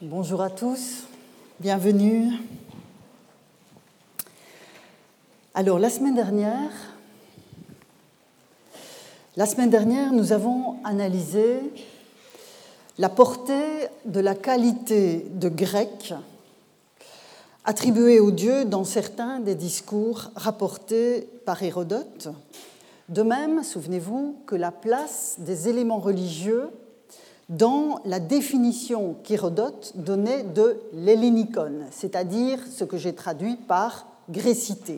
Bonjour à tous, bienvenue. Alors, la semaine dernière, nous avons analysé la portée de la qualité de grec attribuée aux dieux dans certains des discours rapportés par Hérodote. De même, souvenez-vous que la place des éléments religieux dans la définition qu'Hérodote donnait de l'hellénikon, c'est-à-dire ce que j'ai traduit par grécité.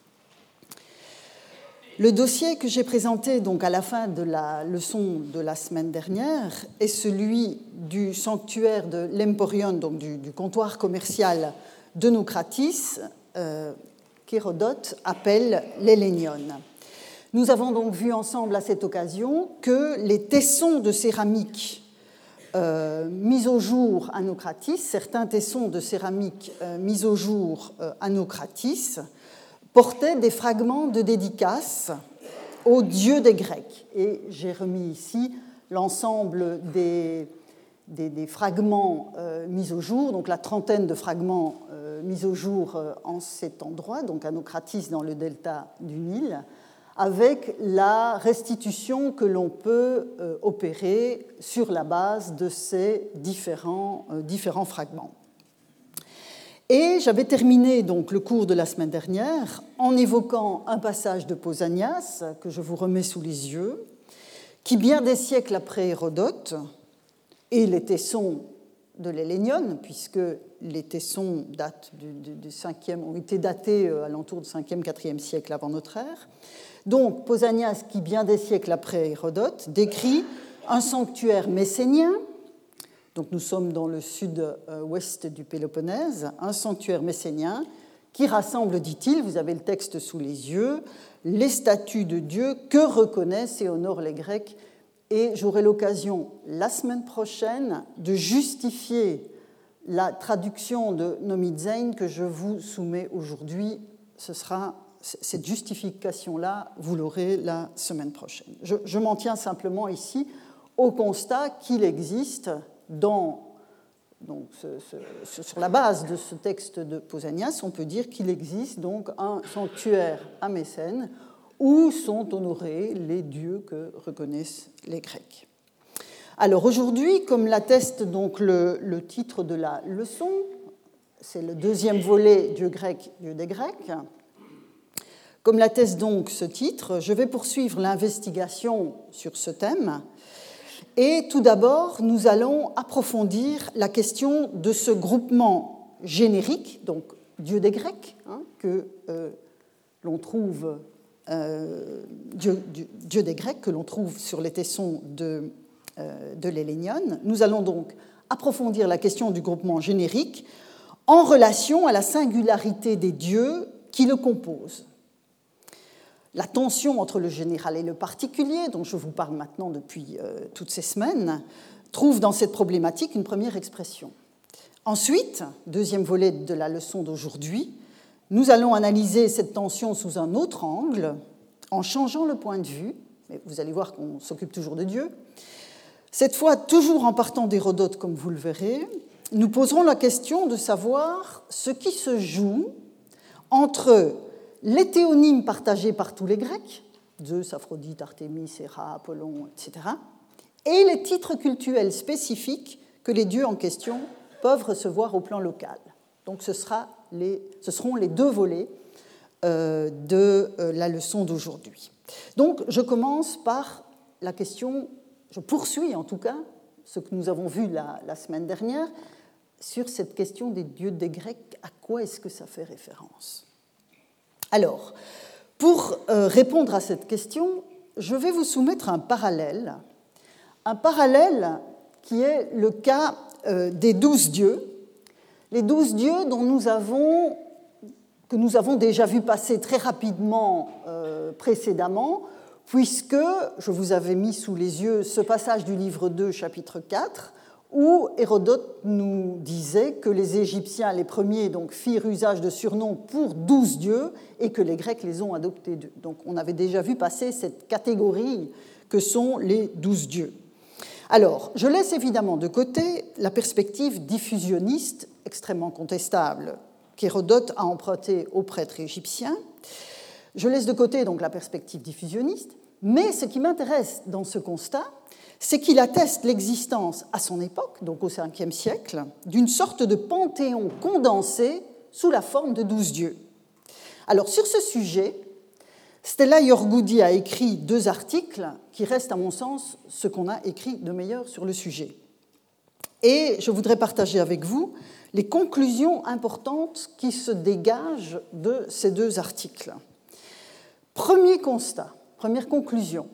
Le dossier que j'ai présenté donc à la fin de la leçon de la semaine dernière est celui du sanctuaire de l'Emporion, donc du comptoir commercial de Naucratis, qu'Hérodote appelle l'Hellénion. Nous avons donc vu ensemble à cette occasion que les tessons de céramique mis au jour à Naucratis, certains tessons de céramique mis au jour à Naucratis, portaient des fragments de dédicaces aux dieux des Grecs. Et j'ai remis ici l'ensemble des fragments mis au jour, donc la trentaine de fragments mis au jour en cet endroit, donc à Naucratis dans le delta du Nil, avec la restitution que l'on peut opérer sur la base de ces différents fragments. Et j'avais terminé donc le cours de la semaine dernière en évoquant un passage de Pausanias, que je vous remets sous les yeux, qui, bien des siècles après Hérodote, et les tessons de l'Hellénion, puisque les tessons ont été datés à l'entour du 5e, 4e siècle avant notre ère. Donc, Pausanias, qui, bien des siècles après Hérodote, décrit un sanctuaire messénien. Donc, nous sommes dans le sud-ouest du Péloponnèse, un sanctuaire messénien qui rassemble, dit-il, vous avez le texte sous les yeux, les statues de Dieu que reconnaissent et honorent les Grecs. Et j'aurai l'occasion, la semaine prochaine, de justifier la traduction de Nomizain que je vous soumets aujourd'hui. Cette justification-là, vous l'aurez la semaine prochaine. Je m'en tiens simplement ici au constat qu'il existe sur la base de ce texte de Pausanias, on peut dire qu'il existe donc un sanctuaire à Mécène où sont honorés les dieux que reconnaissent les Grecs. Alors aujourd'hui, comme l'atteste donc le titre de la leçon, c'est le deuxième volet Dieu grec, Dieu des Grecs. Comme l'atteste donc ce titre, je vais poursuivre l'investigation sur ce thème. Et tout d'abord, nous allons approfondir la question de ce groupement générique, donc Dieu des Grecs, que l'on trouve Dieu des Grecs, que l'on trouve sur les tessons de l'Hellénion. Nous allons donc approfondir la question du groupement générique en relation à la singularité des dieux qui le composent. La tension entre le général et le particulier, dont je vous parle maintenant depuis toutes ces semaines, trouve dans cette problématique une première expression. Ensuite, deuxième volet de la leçon d'aujourd'hui, nous allons analyser cette tension sous un autre angle, en changeant le point de vue, mais vous allez voir qu'on s'occupe toujours de Dieu. Cette fois, toujours en partant d'Hérodote, comme vous le verrez, nous poserons la question de savoir ce qui se joue entre les théonymes partagés par tous les Grecs, Zeus, Aphrodite, Artémis, Héra, Apollon, etc., et les titres cultuels spécifiques que les dieux en question peuvent recevoir au plan local. Donc ce seront les deux volets de la leçon d'aujourd'hui. Donc je commence par la question, je poursuis en tout cas ce que nous avons vu la semaine dernière sur cette question des dieux des Grecs, à quoi est-ce que ça fait référence ? Alors, pour répondre à cette question, je vais vous soumettre un parallèle qui est le cas des 12 dieux, les 12 dieux que nous avons déjà vu passer très rapidement précédemment, puisque je vous avais mis sous les yeux ce passage du livre 2, chapitre 4, où Hérodote nous disait que les Égyptiens, les premiers, donc, firent usage de surnoms pour 12 dieux et que les Grecs les ont adoptés d'eux. Donc on avait déjà vu passer cette catégorie que sont les 12 dieux. Alors, je laisse évidemment de côté la perspective diffusionniste extrêmement contestable qu'Hérodote a empruntée aux prêtres égyptiens. Je laisse de côté donc la perspective diffusionniste, mais ce qui m'intéresse dans ce constat, c'est qu'il atteste l'existence à son époque, donc au Ve siècle, d'une sorte de panthéon condensé sous la forme de 12 dieux. Alors, sur ce sujet, Stella Iorgoudi a écrit 2 articles qui restent, à mon sens, ce qu'on a écrit de meilleur sur le sujet. Et je voudrais partager avec vous les conclusions importantes qui se dégagent de ces 2 articles. Premier constat, première conclusion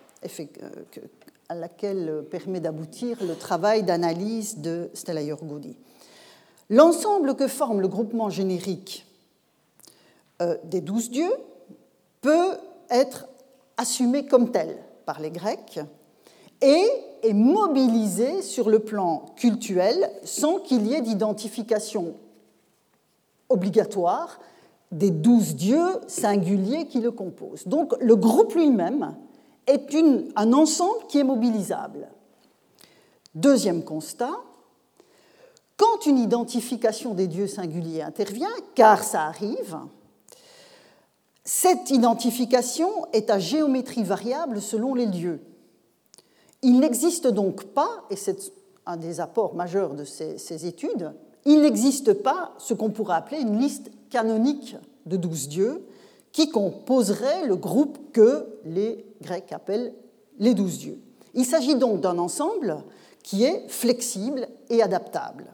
à laquelle permet d'aboutir le travail d'analyse de Stella Iorgoudi. L'ensemble que forme le groupement générique des 12 dieux peut être assumé comme tel par les Grecs et est mobilisé sur le plan cultuel sans qu'il y ait d'identification obligatoire des 12 dieux singuliers qui le composent. Donc le groupe lui-même est un ensemble qui est mobilisable. Deuxième constat, quand une identification des dieux singuliers intervient, car ça arrive, cette identification est à géométrie variable selon les lieux. Il n'existe donc pas, et c'est un des apports majeurs de ces études, il n'existe pas ce qu'on pourrait appeler une liste canonique de 12 dieux qui composerait le groupe que les Grecs appellent les 12 dieux. Il s'agit donc d'un ensemble qui est flexible et adaptable.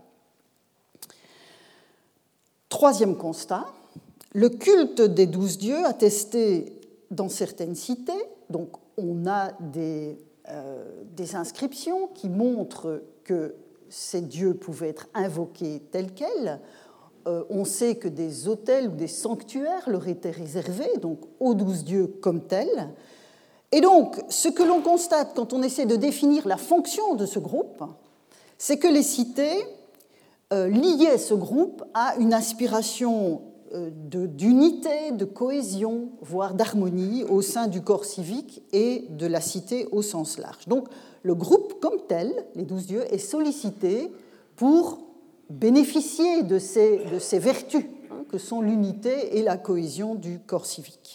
Troisième constat, le culte des 12 dieux attesté dans certaines cités, donc on a des inscriptions qui montrent que ces dieux pouvaient être invoqués tels quels. On sait que des autels ou des sanctuaires leur étaient réservés, donc aux 12 dieux comme tels. Et donc, ce que l'on constate quand on essaie de définir la fonction de ce groupe, c'est que les cités liaient ce groupe à une aspiration d'unité, de cohésion, voire d'harmonie au sein du corps civique et de la cité au sens large. Donc, le groupe comme tel, les 12 dieux, est sollicité pour bénéficier de ces vertus que sont l'unité et la cohésion du corps civique.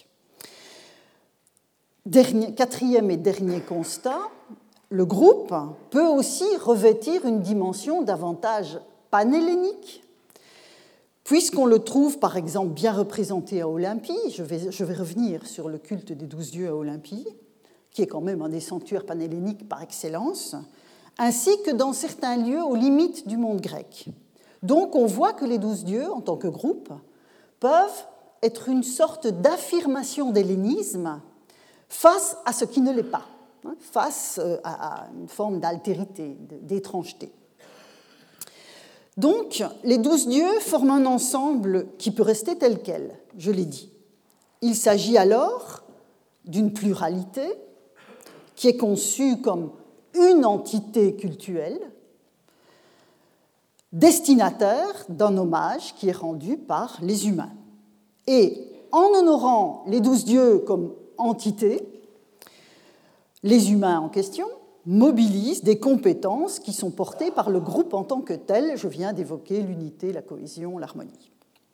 Quatrième et dernier constat, le groupe peut aussi revêtir une dimension davantage panhellénique, puisqu'on le trouve par exemple bien représenté à Olympie. Je vais revenir sur le culte des 12 dieux à Olympie, qui est quand même un des sanctuaires panhelléniques par excellence, ainsi que dans certains lieux aux limites du monde grec. Donc on voit que les 12 dieux, en tant que groupe, peuvent être une sorte d'affirmation d'hellénisme face à ce qui ne l'est pas, face à une forme d'altérité, d'étrangeté. Donc, les 12 dieux forment un ensemble qui peut rester tel quel, je l'ai dit. Il s'agit alors d'une pluralité qui est conçue comme une entité cultuelle, destinataire d'un hommage qui est rendu par les humains. Et en honorant les 12 dieux comme entité, les humains en question mobilisent des compétences qui sont portées par le groupe en tant que tel. Je viens d'évoquer l'unité, la cohésion, l'harmonie.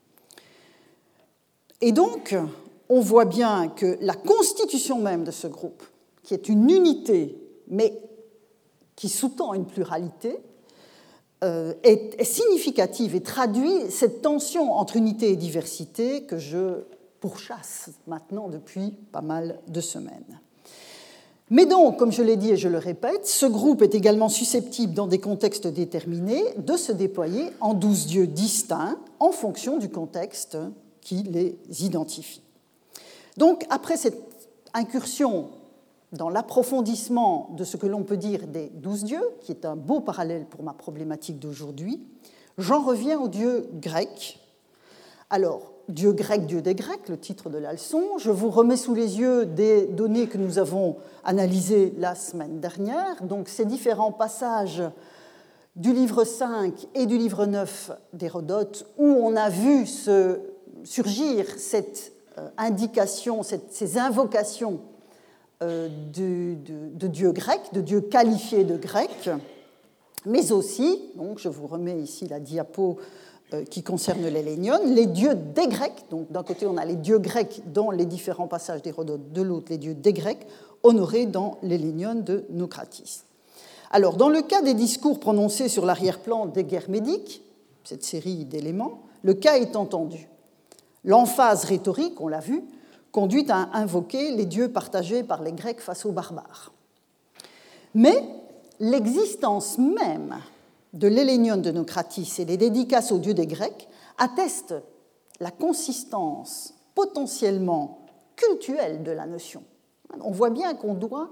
Et donc, on voit bien que la constitution même de ce groupe, qui est une unité, mais qui sous-tend une pluralité, est significative et traduit cette tension entre unité et diversité que je pourchasse maintenant depuis pas mal de semaines. Mais donc, comme je l'ai dit et je le répète, ce groupe est également susceptible, dans des contextes déterminés, de se déployer en 12 dieux distincts en fonction du contexte qui les identifie. Donc, après cette incursion dans l'approfondissement de ce que l'on peut dire des 12 dieux, qui est un beau parallèle pour ma problématique d'aujourd'hui, j'en reviens aux dieux grecs. Alors, Dieu grec, Dieu des Grecs, le titre de la leçon. Je vous remets sous les yeux des données que nous avons analysées la semaine dernière. Donc, ces différents passages du livre 5 et du livre 9 d'Hérodote, où on a vu surgir cette indication, ces invocations de dieux grecs, de dieux qualifiés de grecs, mais aussi, donc je vous remets ici la diapo qui concerne l'Hélénion, les dieux des Grecs. Donc d'un côté, on a les dieux grecs dans les différents passages d'Hérodote, de l'autre, les dieux des Grecs, honorés dans l'Hélénion de Naucratis. Alors, dans le cas des discours prononcés sur l'arrière-plan des guerres médiques, cette série d'éléments, le cas est entendu. L'emphase rhétorique, on l'a vu, conduit à invoquer les dieux partagés par les Grecs face aux barbares. Mais l'existence même de l'Hélénion de Naucratis et les dédicaces aux dieux des Grecs attestent la consistance potentiellement cultuelle de la notion. On voit bien qu'on doit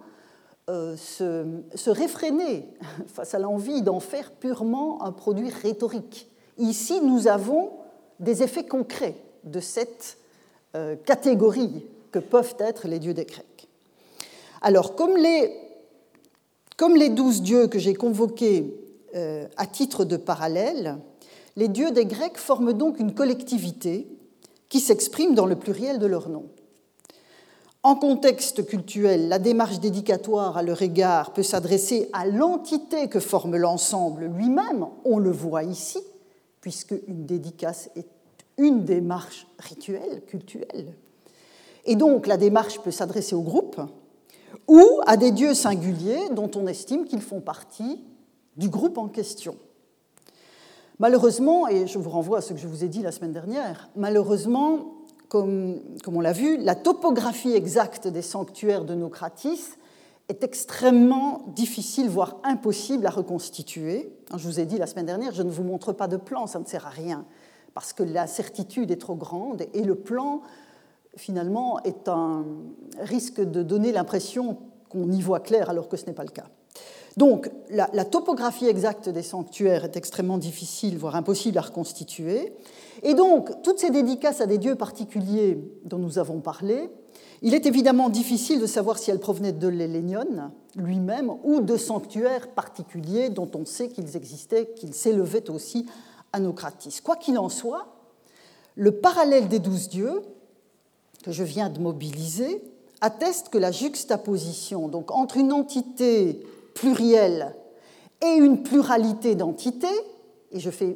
se réfréner face à l'envie d'en faire purement un produit rhétorique. Ici, nous avons des effets concrets de cette catégorie que peuvent être les dieux des Grecs. Alors, comme les 12 dieux que j'ai convoqués à titre de parallèle, les dieux des Grecs forment donc une collectivité qui s'exprime dans le pluriel de leurs noms. En contexte cultuel, la démarche dédicatoire à leur égard peut s'adresser à l'entité que forme l'ensemble lui-même, on le voit ici, puisque une dédicace est une démarche rituelle, cultuelle. Et donc la démarche peut s'adresser au groupe ou à des dieux singuliers dont on estime qu'ils font partie du groupe en question. Malheureusement, et je vous renvoie à ce que je vous ai dit la semaine dernière, malheureusement, comme on l'a vu, la topographie exacte des sanctuaires de Naucratis est extrêmement difficile, voire impossible à reconstituer. Je vous ai dit la semaine dernière, je ne vous montre pas de plan, ça ne sert à rien, parce que la certitude est trop grande et le plan, finalement, risque de donner l'impression qu'on y voit clair alors que ce n'est pas le cas. Donc, la topographie exacte des sanctuaires est extrêmement difficile, voire impossible à reconstituer. Et donc, toutes ces dédicaces à des dieux particuliers dont nous avons parlé, il est évidemment difficile de savoir si elles provenaient de l'Hélénion lui-même ou de sanctuaires particuliers dont on sait qu'ils existaient, qu'ils s'élevaient aussi à Naucratis. Quoi qu'il en soit, le parallèle des 12 dieux que je viens de mobiliser atteste que la juxtaposition donc, entre une entité plurielle et une pluralité d'entités, et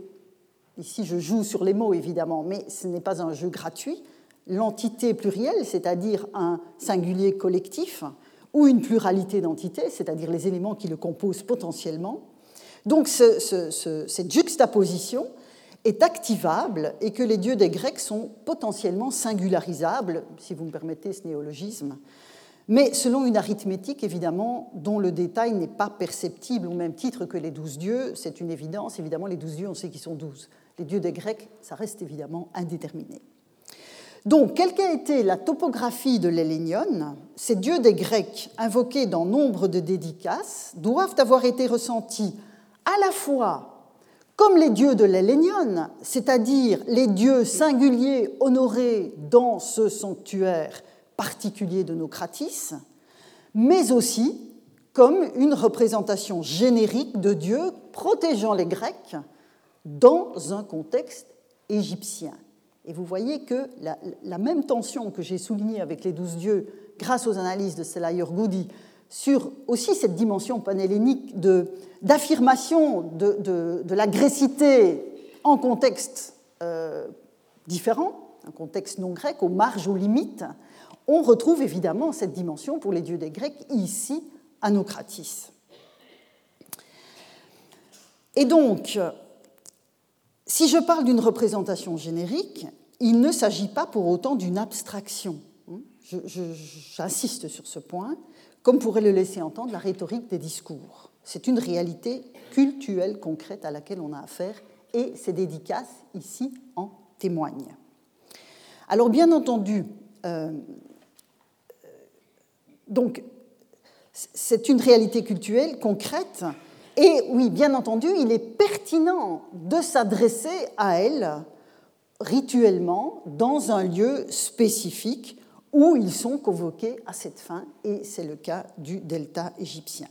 ici je joue sur les mots évidemment, mais ce n'est pas un jeu gratuit, l'entité plurielle, c'est-à-dire un singulier collectif, ou une pluralité d'entités, c'est-à-dire les éléments qui le composent potentiellement. Donc cette juxtaposition est activable et que les dieux des Grecs sont potentiellement singularisables, si vous me permettez ce néologisme, mais selon une arithmétique, évidemment, dont le détail n'est pas perceptible au même titre que les 12 dieux. C'est une évidence. Évidemment, les 12 dieux, on sait qu'ils sont 12. Les dieux des Grecs, ça reste évidemment indéterminé. Donc, quelle qu'a été la topographie de l'Hélénion, ces dieux des Grecs, invoqués dans nombre de dédicaces, doivent avoir été ressentis à la fois comme les dieux de l'Hélénion, c'est-à-dire les dieux singuliers honorés dans ce sanctuaire particulier de Naucratis, mais aussi comme une représentation générique de Dieu protégeant les Grecs dans un contexte égyptien. Et vous voyez que la même tension que j'ai soulignée avec les 12 dieux grâce aux analyses de Selayer-Goudi sur aussi cette dimension panhellénique d'affirmation de la grécité en contexte différent, un contexte non grec, aux marges, aux limites, on retrouve évidemment cette dimension pour les dieux des Grecs ici à Naucratis. Et donc, si je parle d'une représentation générique, il ne s'agit pas pour autant d'une abstraction. J'insiste sur ce point, comme pourrait le laisser entendre la rhétorique des discours. C'est une réalité cultuelle concrète à laquelle on a affaire et ces dédicaces ici en témoignent. Alors bien entendu, donc, c'est une réalité cultuelle concrète et oui, bien entendu, il est pertinent de s'adresser à elle rituellement dans un lieu spécifique où ils sont convoqués à cette fin, et c'est le cas du delta égyptien.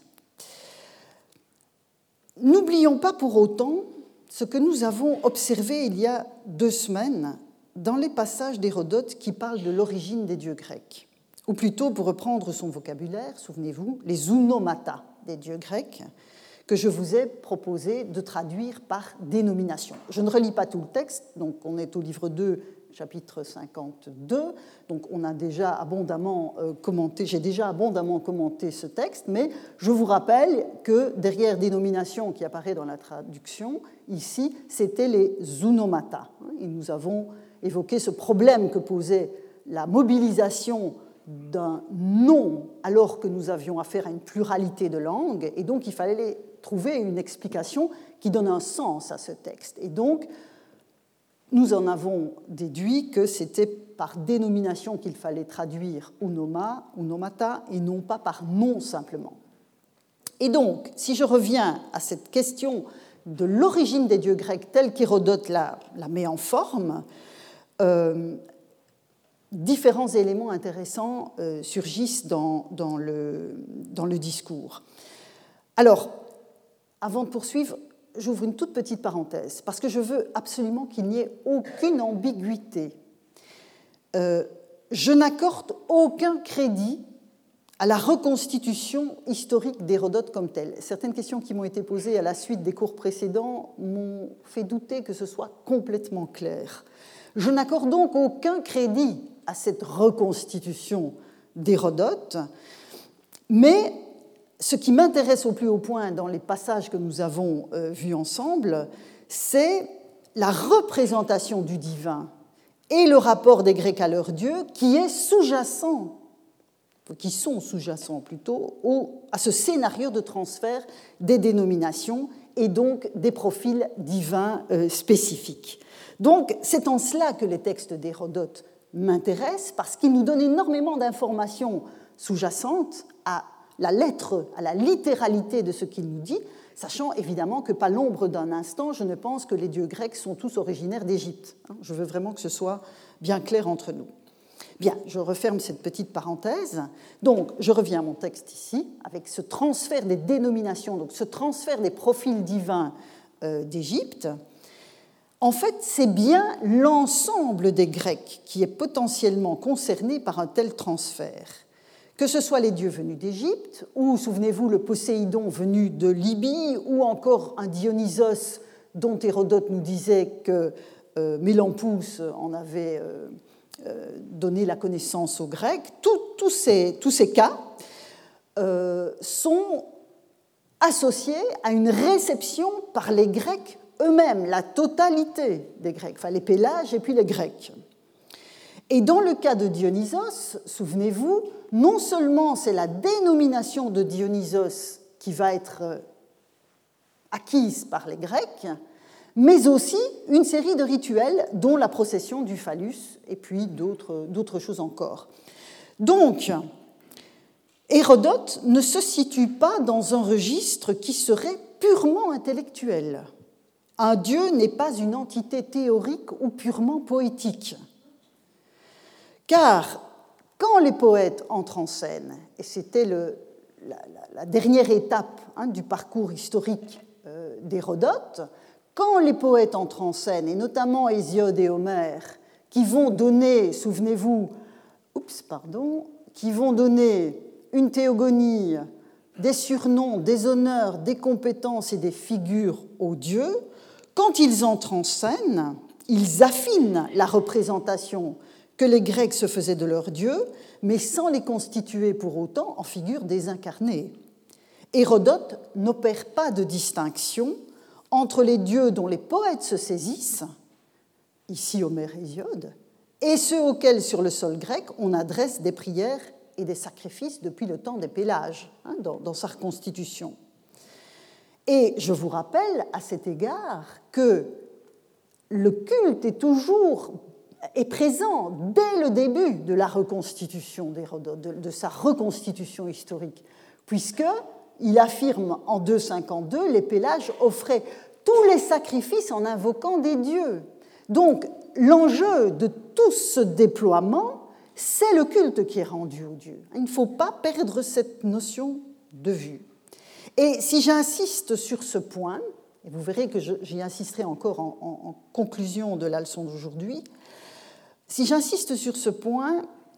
N'oublions pas pour autant ce que nous avons observé il y a 2 semaines dans les passages d'Hérodote qui parlent de l'origine des dieux grecs. ou plutôt, pour reprendre son vocabulaire, souvenez-vous, les onomata des dieux grecs, que je vous ai proposé de traduire par dénomination. Je ne relis pas tout le texte, donc on est au livre 2, chapitre 52, donc on a déjà abondamment commenté, j'ai déjà abondamment commenté ce texte, mais je vous rappelle que derrière dénomination qui apparaît dans la traduction, ici, c'était les onomata. Et nous avons évoqué ce problème que posait la mobilisation d'un nom alors que nous avions affaire à une pluralité de langues, et donc il fallait trouver une explication qui donne un sens à ce texte. Et donc, nous en avons déduit que c'était par dénomination qu'il fallait traduire unoma, unomata, et non pas par nom simplement. Et donc, si je reviens à cette question de l'origine des dieux grecs telle qu'Hérodote la met en forme, différents éléments intéressants surgissent dans le discours. Alors, avant de poursuivre, j'ouvre une toute petite parenthèse, parce que je veux absolument qu'il n'y ait aucune ambiguïté. Je n'accorde aucun crédit à la reconstitution historique d'Hérodote comme telle. Certaines questions qui m'ont été posées à la suite des cours précédents m'ont fait douter que ce soit complètement clair. Je n'accorde donc aucun crédit à cette reconstitution d'Hérodote, mais ce qui m'intéresse au plus haut point dans les passages que nous avons vus ensemble, c'est la représentation du divin et le rapport des Grecs à leur Dieu qui est sous-jacent, qui sont sous-jacents plutôt, à ce scénario de transfert des dénominations et donc des profils divins spécifiques. Donc c'est en cela que les textes d'Hérodote m'intéressent, parce qu'ils nous donnent énormément d'informations sous-jacentes à la lettre, à la littéralité de ce qu'il nous dit, sachant évidemment que pas l'ombre d'un instant, je ne pense que les dieux grecs sont tous originaires d'Égypte. Je veux vraiment que ce soit bien clair entre nous. Bien, je referme cette petite parenthèse. Donc, je reviens à mon texte ici, avec ce transfert des dénominations, donc ce transfert des profils divins d'Égypte. En fait, c'est bien l'ensemble des Grecs qui est potentiellement concerné par un tel transfert. Que ce soit les dieux venus d'Égypte, ou, souvenez-vous, le Poséidon venu de Libye, ou encore un Dionysos dont Hérodote nous disait que Mélampous en avait donné la connaissance aux Grecs, tous ces cas sont associés à une réception par les Grecs eux-mêmes, la totalité des Grecs, enfin les Pélages et puis les Grecs. Et dans le cas de Dionysos, souvenez-vous, non seulement c'est la dénomination de Dionysos qui va être acquise par les Grecs, mais aussi une série de rituels, dont la procession du phallus et puis d'autres choses encore. Donc, Hérodote ne se situe pas dans un registre qui serait purement intellectuel. Un dieu n'est pas une entité théorique ou purement poétique. Car quand les poètes entrent en scène, et c'était la dernière étape du parcours historique d'Hérodote, quand les poètes entrent en scène, et notamment Hésiode et Homère, qui vont donner, souvenez-vous, qui vont donner une théogonie, des surnoms, des honneurs, des compétences et des figures aux dieux, quand ils entrent en scène, ils affinent la représentation que les Grecs se faisaient de leurs dieux, mais sans les constituer pour autant en figures désincarnées. Hérodote n'opère pas de distinction entre les dieux dont les poètes se saisissent, ici Homère et Hésiode, et ceux auxquels, sur le sol grec, on adresse des prières et des sacrifices depuis le temps des Pélages, dans sa reconstitution. Et je vous rappelle à cet égard que le culte est présent dès le début de la reconstitution d'Hérodote, de sa reconstitution historique, puisqu'il affirme en 252 les Pélages offraient tous les sacrifices en invoquant des dieux. Donc l'enjeu de tout ce déploiement, c'est le culte qui est rendu aux dieux. Il ne faut pas perdre cette notion de vue. Et si j'insiste sur ce point, et vous verrez que j'y insisterai encore en conclusion de la leçon d'aujourd'hui, si j'insiste sur ce point,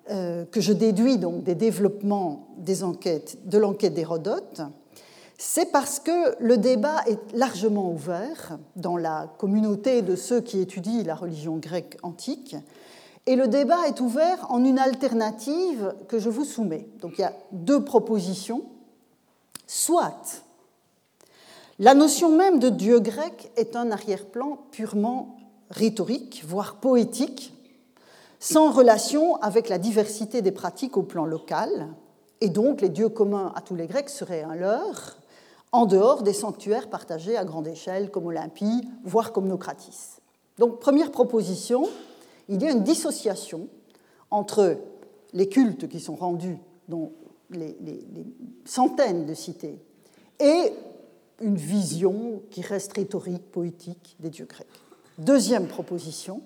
que je déduis donc des développements de l'enquête d'Hérodote, c'est parce que le débat est largement ouvert dans la communauté de ceux qui étudient la religion grecque antique, et le débat est ouvert en une alternative que je vous soumets. Donc il y a deux propositions. Soit la notion même de Dieu grec est un arrière-plan purement rhétorique, voire poétique, sans relation avec la diversité des pratiques au plan local, et donc les dieux communs à tous les Grecs seraient un leurre, en dehors des sanctuaires partagés à grande échelle comme Olympie, voire comme Naucratis. Donc, première proposition, il y a une dissociation entre les cultes qui sont rendus dans les centaines de cités et une vision qui reste rhétorique, poétique des dieux grecs. Deuxième proposition,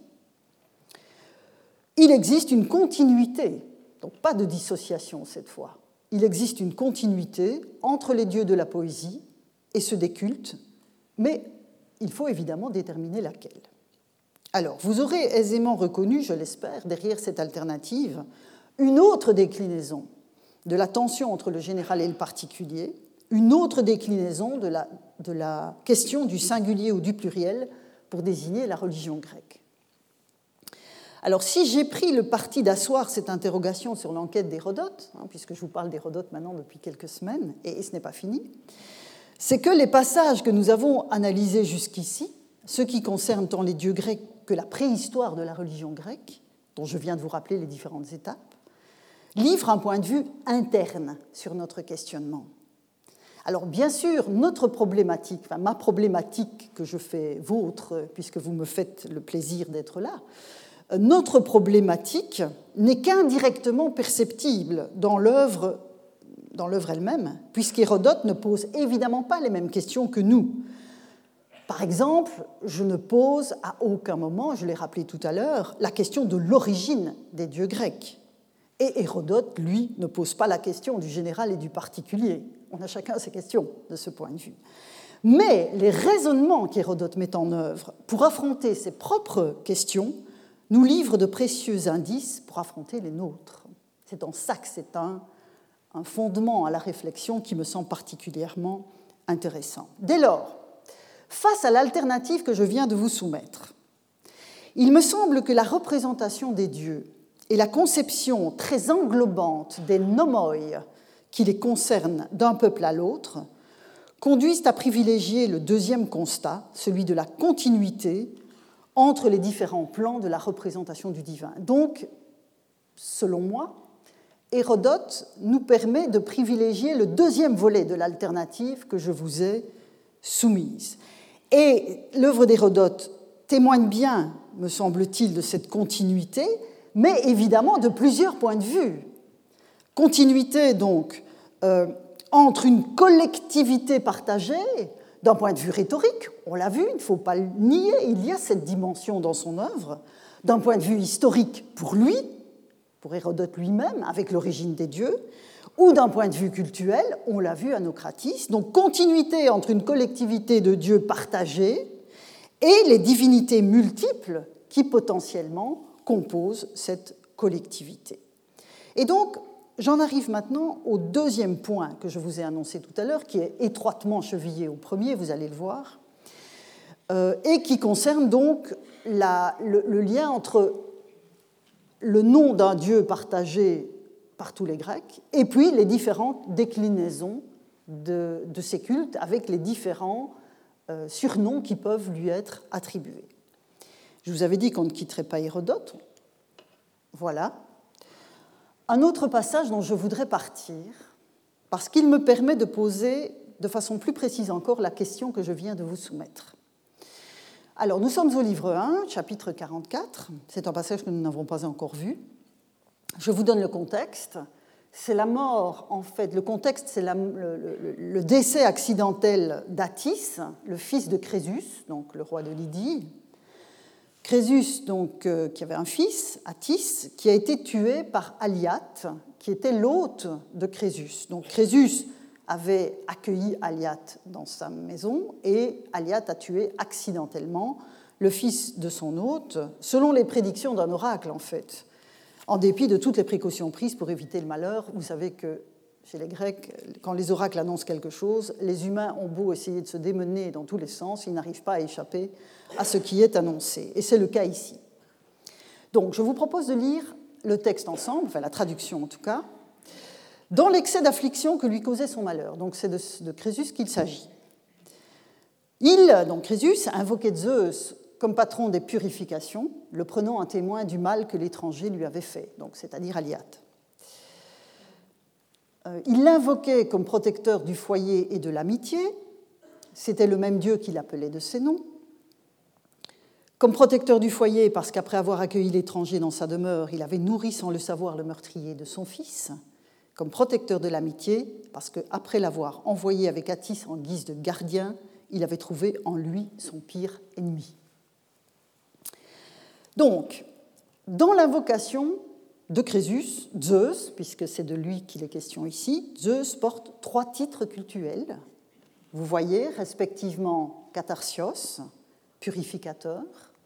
il existe une continuité, donc pas de dissociation cette fois. Il existe une continuité entre les dieux de la poésie et ceux des cultes, mais il faut évidemment déterminer laquelle. Alors, vous aurez aisément reconnu, je l'espère, derrière cette alternative, une autre déclinaison de la tension entre le général et le particulier, une autre déclinaison de la question du singulier ou du pluriel pour désigner la religion grecque. Alors, si j'ai pris le parti d'asseoir cette interrogation sur l'enquête d'Hérodote, puisque je vous parle d'Hérodote maintenant depuis quelques semaines, et ce n'est pas fini, c'est que les passages que nous avons analysés jusqu'ici, ceux qui concernent tant les dieux grecs que la préhistoire de la religion grecque, dont je viens de vous rappeler les différentes étapes, livrent un point de vue interne sur notre questionnement. Alors, bien sûr, notre problématique, ma problématique que je fais vôtre, puisque vous me faites le plaisir d'être là, notre problématique n'est qu'indirectement perceptible dans l'œuvre elle-même, puisqu'Hérodote ne pose évidemment pas les mêmes questions que nous. Par exemple, je ne pose à aucun moment, je l'ai rappelé tout à l'heure, la question de l'origine des dieux grecs. Et Hérodote, lui, ne pose pas la question du général et du particulier. On a chacun ses questions de ce point de vue. Mais les raisonnements qu'Hérodote met en œuvre pour affronter ses propres questions nous livrent de précieux indices pour affronter les nôtres. C'est en ça que c'est un fondement à la réflexion qui me semble particulièrement intéressant. Dès lors, face à l'alternative que je viens de vous soumettre, il me semble que la représentation des dieux et la conception très englobante des nomoi qui les concernent d'un peuple à l'autre conduisent à privilégier le deuxième constat, celui de la continuité entre les différents plans de la représentation du divin. Donc, selon moi, Hérodote nous permet de privilégier le deuxième volet de l'alternative que je vous ai soumise. Et l'œuvre d'Hérodote témoigne bien, me semble-t-il, de cette continuité, mais évidemment de plusieurs points de vue. Continuité, donc, entre une collectivité partagée, d'un point de vue rhétorique, on l'a vu, il ne faut pas le nier, il y a cette dimension dans son œuvre, d'un point de vue historique pour lui, pour Hérodote lui-même, avec l'origine des dieux, ou d'un point de vue cultuel, on l'a vu à Naucratis, donc continuité entre une collectivité de dieux partagés et les divinités multiples qui potentiellement composent cette collectivité. Et donc, j'en arrive maintenant au deuxième point que je vous ai annoncé tout à l'heure, qui est étroitement chevillé au premier, vous allez le voir, et qui concerne donc le lien entre le nom d'un dieu partagé par tous les Grecs et puis les différentes déclinaisons de ces cultes avec les différents surnoms qui peuvent lui être attribués. Je vous avais dit qu'on ne quitterait pas Hérodote. Voilà. Un autre passage dont je voudrais partir, parce qu'il me permet de poser de façon plus précise encore la question que je viens de vous soumettre. Alors, nous sommes au livre 1, chapitre 44. C'est un passage que nous n'avons pas encore vu. Je vous donne le contexte. C'est la mort, en fait. Le contexte, c'est le décès accidentel d'Attis, le fils de Crésus, donc le roi de Lydie. Crésus, donc, qui avait un fils, Attis, qui a été tué par Aliate, qui était l'hôte de Crésus. Donc, Crésus avait accueilli Aliate dans sa maison et Aliate a tué accidentellement le fils de son hôte, selon les prédictions d'un oracle, en fait. en dépit de toutes les précautions prises pour éviter le malheur. Vous savez que chez les Grecs, quand les oracles annoncent quelque chose, les humains ont beau essayer de se démener dans tous les sens, ils n'arrivent pas à échapper à ce qui est annoncé. Et c'est le cas ici. Donc, je vous propose de lire le texte ensemble, enfin la traduction en tout cas, dans l'excès d'affliction que lui causait son malheur. Donc, c'est de Crésus qu'il s'agit. Donc Crésus, invoquait Zeus comme patron des purifications, le prenant en témoin du mal que l'étranger lui avait fait, donc c'est-à-dire Aliate. Il l'invoquait comme protecteur du foyer et de l'amitié, c'était le même Dieu qu'il appelait de ses noms. Comme protecteur du foyer, parce qu'après avoir accueilli l'étranger dans sa demeure, il avait nourri sans le savoir le meurtrier de son fils. Comme protecteur de l'amitié, parce qu'après l'avoir envoyé avec Attis en guise de gardien, il avait trouvé en lui son pire ennemi. Donc, dans l'invocation de Crésus, Zeus, puisque c'est de lui qu'il est question ici, Zeus porte 3 titres cultuels. Vous voyez, respectivement, Katarsios, purificateur.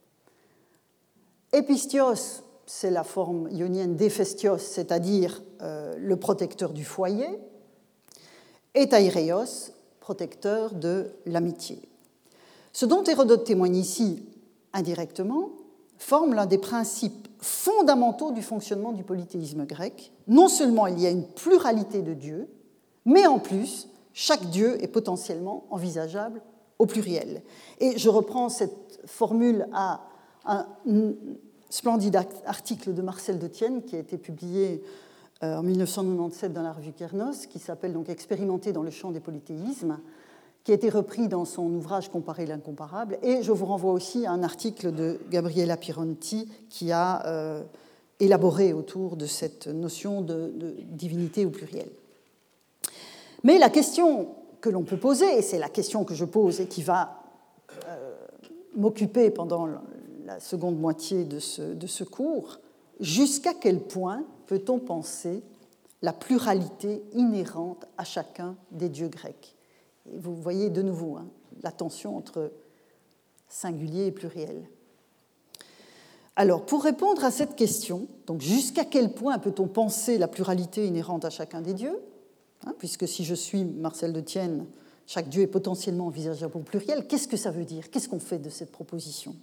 Epistios, c'est la forme ionienne d'Héphaïstos, c'est-à-dire le protecteur du foyer. Et Taireios, protecteur de l'amitié. Ce dont Hérodote témoigne ici, indirectement, forme l'un des principes fondamentaux du fonctionnement du polythéisme grec. Non seulement il y a une pluralité de dieux, mais en plus, chaque dieu est potentiellement envisageable au pluriel. Et je reprends cette formule à un splendide article de Marcel de Tienne qui a été publié en 1997 dans la revue Kernos, qui s'appelle donc « Expérimenter dans le champ des polythéismes », qui a été repris dans son ouvrage « Comparer l'incomparable ». Et je vous renvoie aussi à un article de Gabriela Pironti qui a élaboré autour de cette notion de divinité au pluriel. Mais la question que l'on peut poser, et c'est la question que je pose et qui va m'occuper pendant la seconde moitié de ce cours, jusqu'à quel point peut-on penser la pluralité inhérente à chacun des dieux grecs? Et vous voyez de nouveau la tension entre singulier et pluriel. Alors, pour répondre à cette question, donc jusqu'à quel point peut-on penser la pluralité inhérente à chacun des dieux, puisque si je suis Marcel de Tienne, chaque dieu est potentiellement envisageable au pluriel, qu'est-ce que ça veut dire? Qu'est-ce qu'on fait de cette proposition?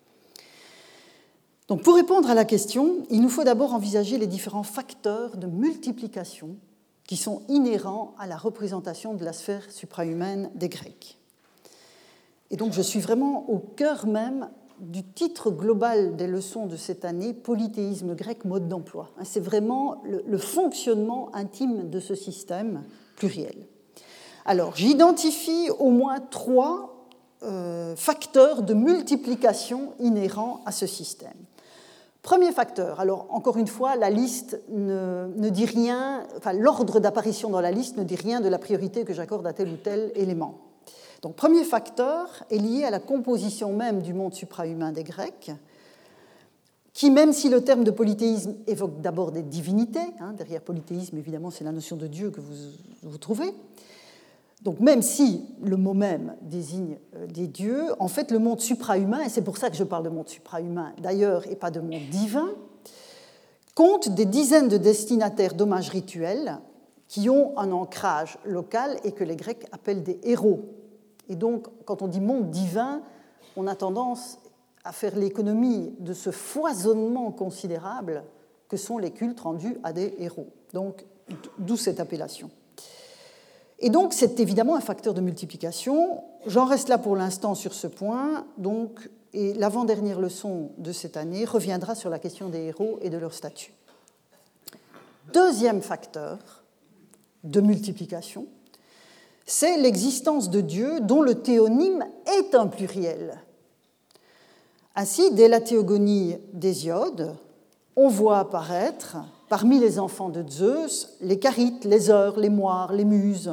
Donc, pour répondre à la question, il nous faut d'abord envisager les différents facteurs de multiplication qui sont inhérents à la représentation de la sphère suprahumaine des Grecs. Et donc, je suis vraiment au cœur même du titre global des leçons de cette année, Polythéisme grec, mode d'emploi. C'est vraiment le fonctionnement intime de ce système pluriel. Alors, j'identifie au moins 3 facteurs de multiplication inhérents à ce système. Premier facteur, alors encore une fois, la liste ne dit rien, enfin l'ordre d'apparition dans la liste ne dit rien de la priorité que j'accorde à tel ou tel élément. Donc, premier facteur est lié à la composition même du monde suprahumain des Grecs, qui, même si le terme de polythéisme évoque d'abord des divinités, derrière polythéisme, évidemment, c'est la notion de Dieu que vous trouvez, donc même si le mot même désigne des dieux, en fait, le monde suprahumain, et c'est pour ça que je parle de monde suprahumain d'ailleurs et pas de monde divin, compte des dizaines de destinataires d'hommages rituels qui ont un ancrage local et que les Grecs appellent des héros. Et donc, quand on dit monde divin, on a tendance à faire l'économie de ce foisonnement considérable que sont les cultes rendus à des héros. Donc, d'où cette appellation. Et donc, c'est évidemment un facteur de multiplication. J'en reste là pour l'instant sur ce point. Donc, et l'avant-dernière leçon de cette année reviendra sur la question des héros et de leur statut. Deuxième facteur de multiplication, c'est l'existence de Dieu dont le théonyme est un pluriel. Ainsi, dès la théogonie d'Hésiode, on voit apparaître, parmi les enfants de Zeus, les Charites, les Heures, les Moires, les Muses.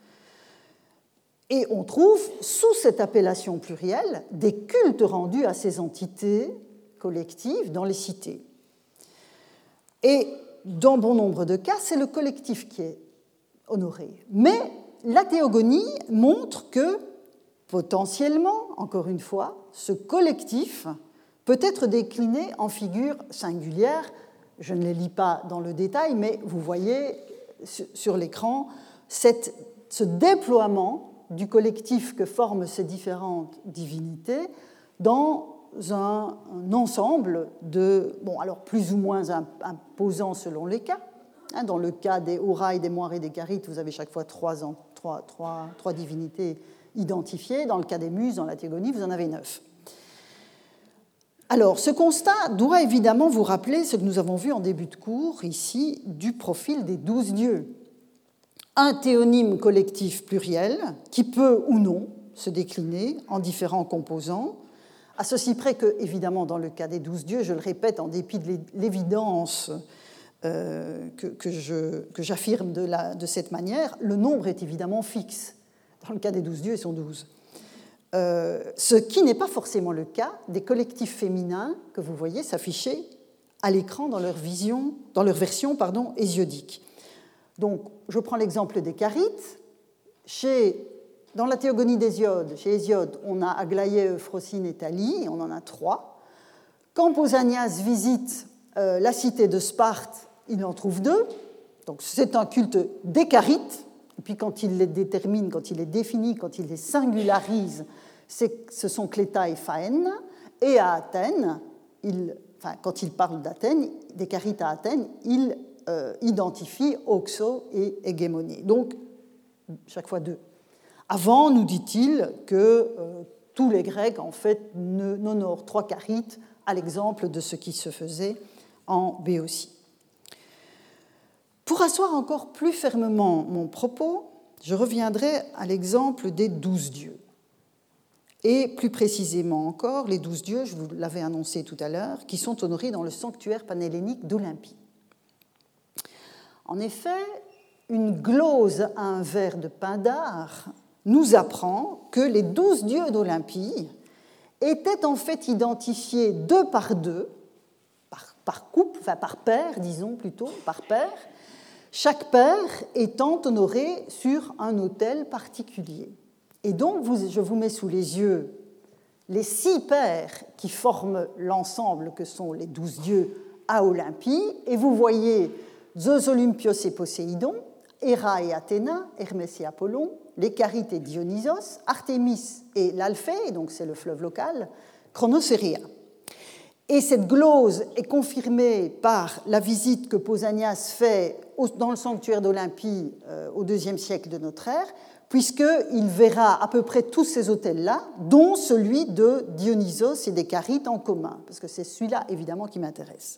Et on trouve, sous cette appellation plurielle, des cultes rendus à ces entités collectives dans les cités. Et dans bon nombre de cas, c'est le collectif qui est honoré. Mais la théogonie montre que, potentiellement, encore une fois, ce collectif peut être décliné en figure singulière Je ne les lis pas dans le détail, mais vous voyez sur l'écran ce déploiement du collectif que forment ces différentes divinités dans un ensemble de, bon, alors plus ou moins imposants selon les cas. Dans le cas des Horaï, des Moiré, des Carites, vous avez chaque fois trois divinités identifiées. Dans le cas des Muses, dans la Théogonie, vous en avez 9. Alors, ce constat doit évidemment vous rappeler ce que nous avons vu en début de cours, ici, du profil des 12 dieux. Un théonyme collectif pluriel qui peut ou non se décliner en différents composants, à ceci près que, évidemment, dans le cas des 12 dieux, je le répète, en dépit de l'évidence que j'affirme de cette manière, le nombre est évidemment fixe. Dans le cas des 12 dieux, ils sont 12. Ce qui n'est pas forcément le cas des collectifs féminins que vous voyez s'afficher à l'écran dans leur version hésiodique. Donc, je prends l'exemple des Carites. Dans la Théogonie d'Hésiode, chez Hésiode, on a Aglaïe, Euphrosine et Thalie, on en a 3. Quand Pausanias visite la cité de Sparte, il en trouve 2. Donc, c'est un culte des Carites. Et puis, quand il les détermine, quand il les définit, quand il les singularise, ce sont Cléta et Phaène. Et à Athènes, quand il parle d'Athènes, des Carites à Athènes, il identifie Oxo et Hégémonie. Donc, chaque fois 2. Avant, nous dit-il que tous les Grecs, en fait, n'honorent 3 Carites, à l'exemple de ce qui se faisait en Béotie. Pour asseoir encore plus fermement mon propos, je reviendrai à l'exemple des 12 dieux. Et plus précisément encore, les 12 dieux, je vous l'avais annoncé tout à l'heure, qui sont honorés dans le sanctuaire panhellénique d'Olympie. En effet, une glose à un verre de Pindare nous apprend que les 12 dieux d'Olympie étaient en fait identifiés 2 par 2, par couple, enfin par paire, disons plutôt, par paire, chaque paire étant honorée sur un autel particulier. Et donc, je vous mets sous les yeux les 6 paires qui forment l'ensemble que sont les 12 dieux à Olympie, et vous voyez Zeus, Olympios et Poséidon, Héra et Athéna, Hermès et Apollon, les Carites et Dionysos, Artémis et l'Alphée, donc c'est le fleuve local, Chronos et Rhea. Et cette glose est confirmée par la visite que Pausanias fait dans le sanctuaire d'Olympie au IIe siècle de notre ère, puisqu'il verra à peu près tous ces autels-là, dont celui de Dionysos et des Carites en commun, parce que c'est celui-là, évidemment, qui m'intéresse.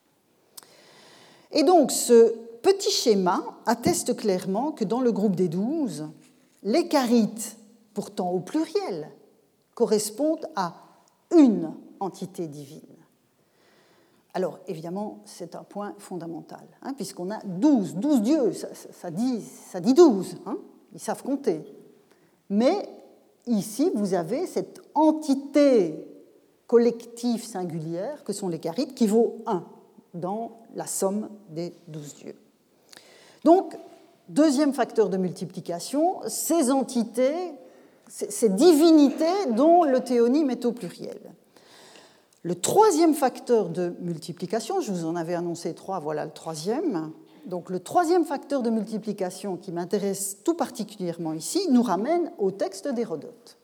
Et donc, ce petit schéma atteste clairement que dans le groupe des 12, les Carites, pourtant au pluriel, correspondent à une entité divine. Alors, évidemment, c'est un point fondamental, puisqu'on a 12 dieux, ça dit 12, ils savent compter. Mais ici, vous avez cette entité collective singulière que sont les Carites, qui vaut 1 dans la somme des 12 dieux. Donc, deuxième facteur de multiplication, ces entités, ces divinités dont le théonyme est au pluriel. Le troisième facteur de multiplication, je vous en avais annoncé 3, voilà le troisième. Donc le troisième facteur de multiplication qui m'intéresse tout particulièrement ici nous ramène au texte d'Hérodote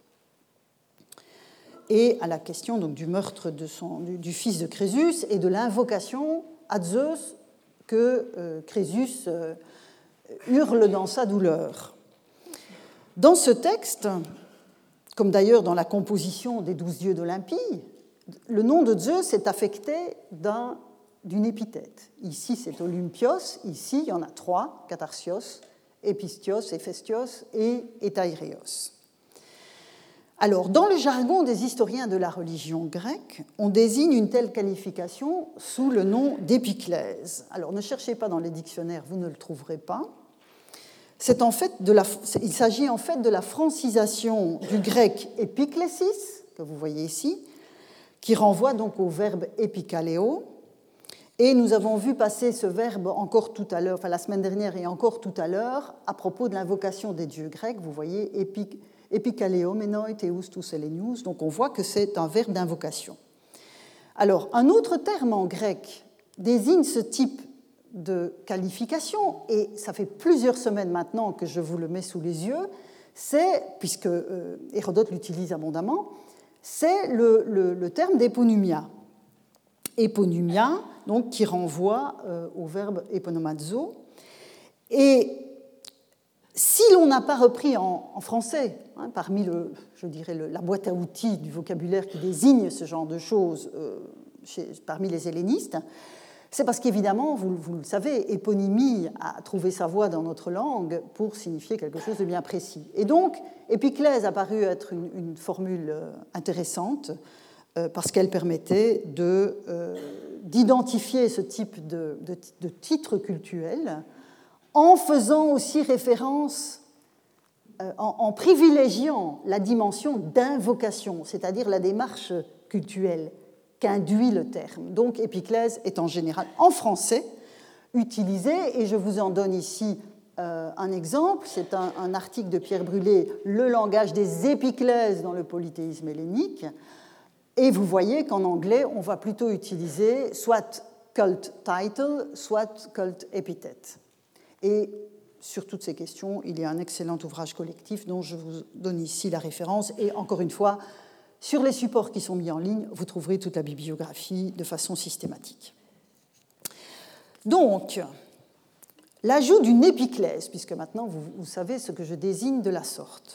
et à la question donc, du meurtre du fils de Crésus et de l'invocation à Zeus que Crésus hurle dans sa douleur. Dans ce texte, comme d'ailleurs dans la composition des 12 dieux d'Olympie, le nom de Zeus est affecté d'une épithète. Ici, c'est Olympios. Ici, il y en a 3, Katarsios, Épistios, Héphaïstos et Étairéos. Alors, dans le jargon des historiens de la religion grecque, on désigne une telle qualification sous le nom d'épiclèse. Alors, ne cherchez pas dans les dictionnaires, vous ne le trouverez pas. Il s'agit en fait de la francisation du grec épiklésis, que vous voyez ici, qui renvoie donc au verbe épikaléo. Et nous avons vu passer ce verbe encore tout à l'heure, la semaine dernière et encore tout à l'heure, à propos de l'invocation des dieux grecs. Vous voyez épikaléo, menoi, theus, tous elenius. Donc on voit que c'est un verbe d'invocation. Alors, un autre terme en grec désigne ce type de qualification, et ça fait plusieurs semaines maintenant que je vous le mets sous les yeux, c'est, puisque Hérodote l'utilise abondamment, c'est le terme d'éponymia. Éponymia, donc, qui renvoie au verbe éponomazo. Et si l'on n'a pas repris en français, parmi la boîte à outils du vocabulaire qui désigne ce genre de choses parmi les hellénistes, c'est parce qu'évidemment, vous le savez, éponymie a trouvé sa voie dans notre langue pour signifier quelque chose de bien précis. Et donc, épiclèse a paru être une formule intéressante parce qu'elle permettait d'identifier ce type de titre cultuel en faisant aussi référence, en privilégiant la dimension d'invocation, c'est-à-dire la démarche cultuelle qu'induit le terme. Donc, épiclèse est en général, en français, utilisé, et je vous en donne ici un exemple. C'est un article de Pierre Brulé, Le langage des épiclèses dans le polythéisme hellénique, et vous voyez qu'en anglais, on va plutôt utiliser soit cult title, soit cult epithète. Et sur toutes ces questions, il y a un excellent ouvrage collectif dont je vous donne ici la référence, et encore une fois, sur les supports qui sont mis en ligne, vous trouverez toute la bibliographie de façon systématique. Donc, l'ajout d'une épiclèse, puisque maintenant vous savez ce que je désigne de la sorte.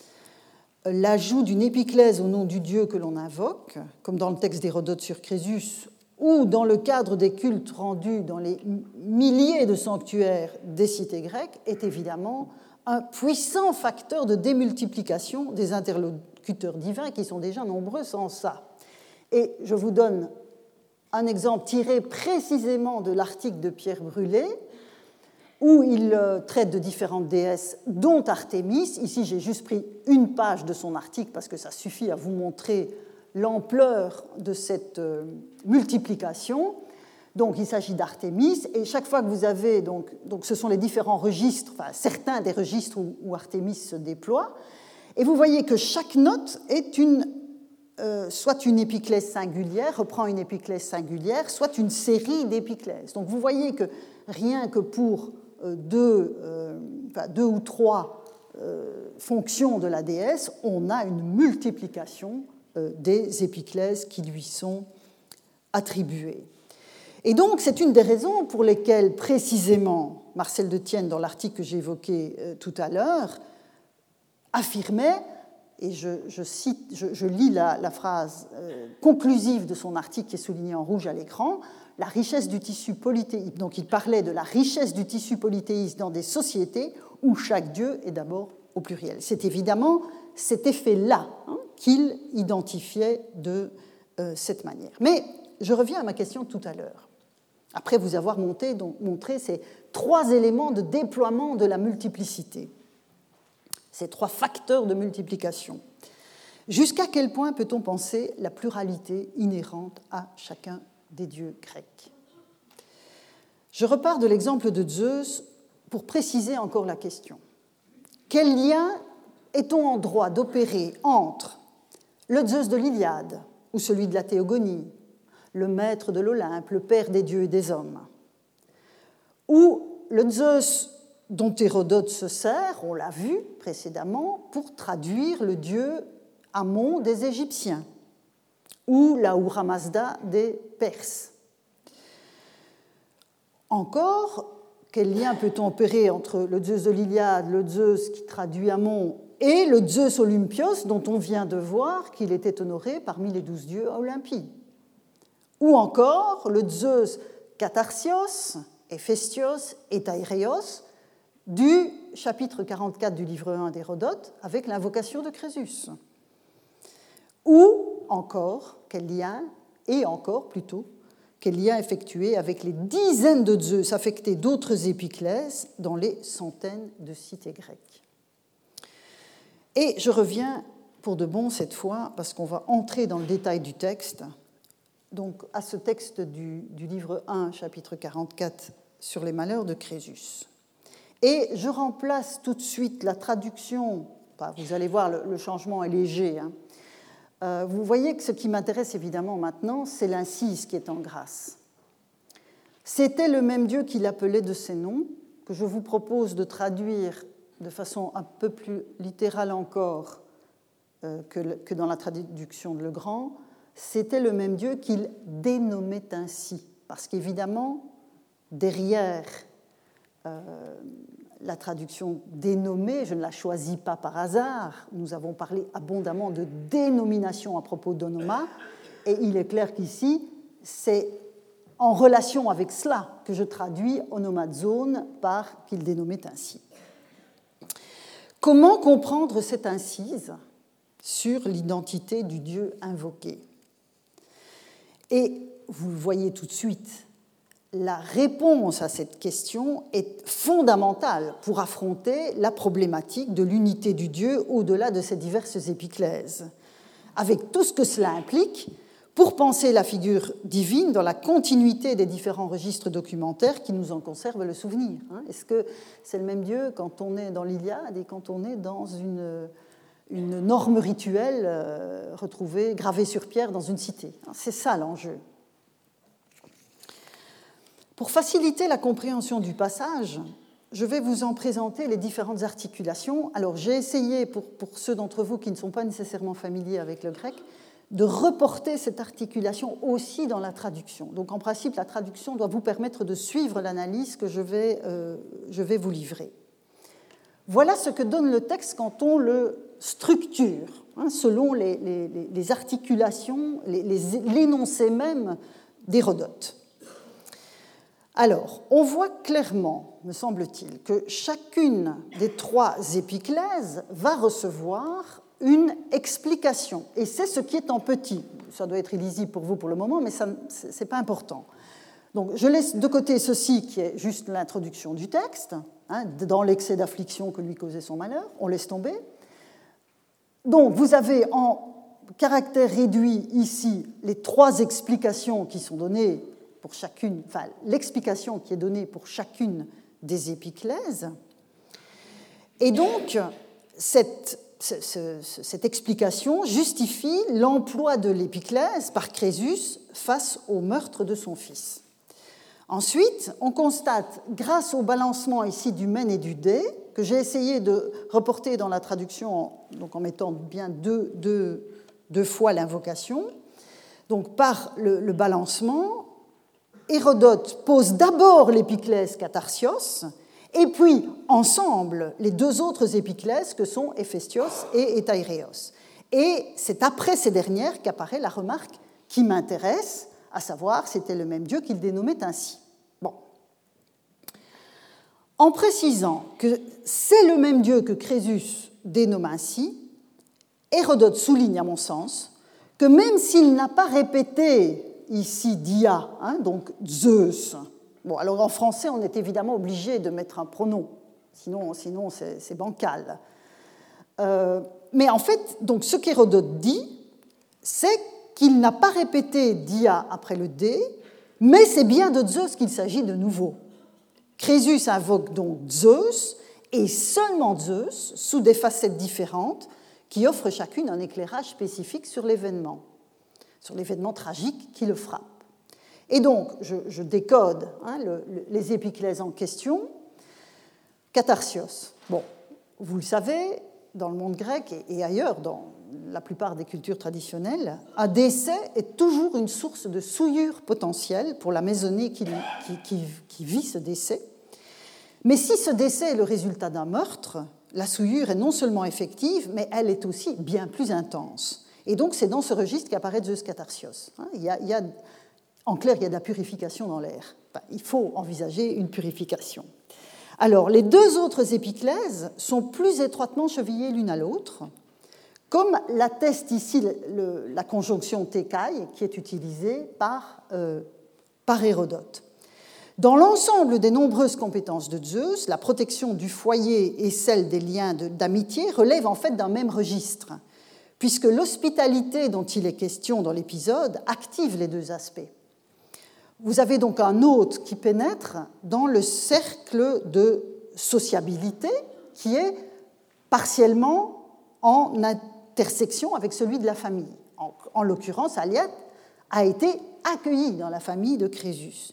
L'ajout d'une épiclèse au nom du dieu que l'on invoque, comme dans le texte d'Hérodote sur Crésus, ou dans le cadre des cultes rendus dans les milliers de sanctuaires des cités grecques, est évidemment un puissant facteur de démultiplication des interlocuteurs divins qui sont déjà nombreux sans ça. Et je vous donne un exemple tiré précisément de l'article de Pierre Brulé, où il traite de différentes déesses, dont Artémis. Ici, j'ai juste pris une page de son article parce que ça suffit à vous montrer l'ampleur de cette multiplication. Donc, il s'agit d'Artémis, et chaque fois que vous avez, donc ce sont les différents registres, enfin, certains des registres où Artémis se déploie, et vous voyez que chaque note est soit une épiclèse singulière, reprend une épiclèse singulière, soit une série d'épiclèses. Donc, vous voyez que rien que pour deux ou trois fonctions de la déesse, on a une multiplication des épiclèses qui lui sont attribuées. Et donc, c'est une des raisons pour lesquelles, précisément, Marcel de Tienne, dans l'article que j'ai évoqué tout à l'heure, affirmait, et je lis la phrase conclusive de son article qui est soulignée en rouge à l'écran, la richesse du tissu polythéiste. Donc, il parlait de la richesse du tissu polythéiste dans des sociétés où chaque dieu est d'abord au pluriel. C'est évidemment cet effet-là qu'il identifiait de cette manière. Mais je reviens à ma question tout à l'heure. Après vous avoir montré ces trois éléments de déploiement de la multiplicité, ces trois facteurs de multiplication, jusqu'à quel point peut-on penser la pluralité inhérente à chacun des dieux grecs? Je repars de l'exemple de Zeus pour préciser encore la question. Quel lien est-on en droit d'opérer entre le Zeus de l'Iliade ou celui de la Théogonie, le maître de l'Olympe, le père des dieux et des hommes, ou le Zeus dont Hérodote se sert, on l'a vu précédemment, pour traduire le dieu Amon des Égyptiens, ou l'Ahura Mazda des Perses. Encore, quel lien peut-on opérer entre le Zeus de l'Iliade, le Zeus qui traduit Amon, et le Zeus Olympios, dont on vient de voir qu'il était honoré parmi les 12 dieux à Olympie? Ou encore le Zeus Katarsios, Héphaïstos et Taïréos du chapitre 44 du livre 1 d'Hérodote avec l'invocation de Crésus. Ou encore, quel lien effectué avec les dizaines de Zeus affectés d'autres épiclèses dans les centaines de cités grecques. Et je reviens pour de bon cette fois, parce qu'on va entrer dans le détail du texte, donc à ce texte du livre 1, chapitre 44, sur les malheurs de Crésus. Et je remplace tout de suite la traduction, vous allez voir, le changement est léger. Vous voyez que ce qui m'intéresse évidemment maintenant, c'est l'incise qui est en grâce. C'était le même Dieu qu'il appelait de ses noms, que je vous propose de traduire de façon un peu plus littérale encore que dans la traduction de Legrand. C'était le même Dieu qu'il dénommait ainsi, parce qu'évidemment, derrière la traduction dénommée, je ne la choisis pas par hasard, nous avons parlé abondamment de dénomination à propos d'onoma, et il est clair qu'ici, c'est en relation avec cela que je traduis onomazone par qu'il dénommait ainsi. Comment comprendre cette incise sur l'identité du Dieu invoqué? Et vous voyez tout de suite, la réponse à cette question est fondamentale pour affronter la problématique de l'unité du Dieu au-delà de ces diverses épiclèses, avec tout ce que cela implique pour penser la figure divine dans la continuité des différents registres documentaires qui nous en conservent le souvenir. Est-ce que c'est le même Dieu quand on est dans l'Iliade et quand on est dans une norme rituelle retrouvée, gravée sur pierre dans une cité? C'est ça l'enjeu. Pour faciliter la compréhension du passage, je vais vous en présenter les différentes articulations. Alors, j'ai essayé, pour ceux d'entre vous qui ne sont pas nécessairement familiers avec le grec, de reporter cette articulation aussi dans la traduction. Donc, en principe, la traduction doit vous permettre de suivre l'analyse que je vais vous livrer. Voilà ce que donne le texte quand on le structure, selon les articulations, l'énoncé même d'Hérodote. Alors, on voit clairement, me semble-t-il, que chacune des trois épiclèses va recevoir une explication. Et c'est ce qui est en petit. Ça doit être illisible pour vous pour le moment, mais ce n'est pas important. Donc, je laisse de côté ceci qui est juste l'introduction du texte, dans l'excès d'affliction que lui causait son malheur, on laisse tomber. Donc, vous avez en caractère réduit ici les trois explications qui sont données pour chacune, enfin l'explication qui est donnée pour chacune des épiclèses. Et donc, cette explication justifie l'emploi de l'épiclèse par Crésus face au meurtre de son fils. Ensuite, on constate, grâce au balancement ici du men et du dé, que j'ai essayé de reporter dans la traduction donc en mettant bien deux fois l'invocation, donc par le balancement, Hérodote pose d'abord l'épiclèse katarsios, et puis, ensemble, les deux autres épiclèses que sont Héphaïstos et Hétaïréos. Et c'est après ces dernières qu'apparaît la remarque qui m'intéresse, à savoir, c'était le même Dieu qu'il dénommait ainsi. Bon. En précisant que c'est le même Dieu que Crésus dénomme ainsi, Hérodote souligne, à mon sens, que même s'il n'a pas répété ici Dia, donc Zeus. Bon, alors en français, on est évidemment obligé de mettre un pronom, sinon c'est bancal. Mais en fait, donc, ce qu'Hérodote dit, c'est qu'il n'a pas répété Dia après le dé, mais c'est bien de Zeus qu'il s'agit de nouveau. Crésus invoque donc Zeus, et seulement Zeus, sous des facettes différentes, qui offrent chacune un éclairage spécifique sur l'événement tragique qui le frappe. Et donc, je décode les épiclèses en question. Katarsios. Bon, vous le savez, dans le monde grec et ailleurs, dans la plupart des cultures traditionnelles, un décès est toujours une source de souillure potentielle pour la maisonnée qui vit ce décès. Mais si ce décès est le résultat d'un meurtre, la souillure est non seulement effective, mais elle est aussi bien plus intense. Et donc, c'est dans ce registre qu'apparaît Zeus Katarsios. En clair, il y a de la purification dans l'air. Enfin, il faut envisager une purification. Alors, les deux autres épiclèses sont plus étroitement chevillées l'une à l'autre, comme l'atteste ici la conjonction tekai, qui est utilisée par Hérodote. Dans l'ensemble des nombreuses compétences de Zeus, la protection du foyer et celle des liens d'amitié relèvent en fait d'un même registre, puisque l'hospitalité dont il est question dans l'épisode active les deux aspects. Vous avez donc un hôte qui pénètre dans le cercle de sociabilité qui est partiellement en intersection avec celui de la famille. En l'occurrence, Aliette a été accueillie dans la famille de Crésus.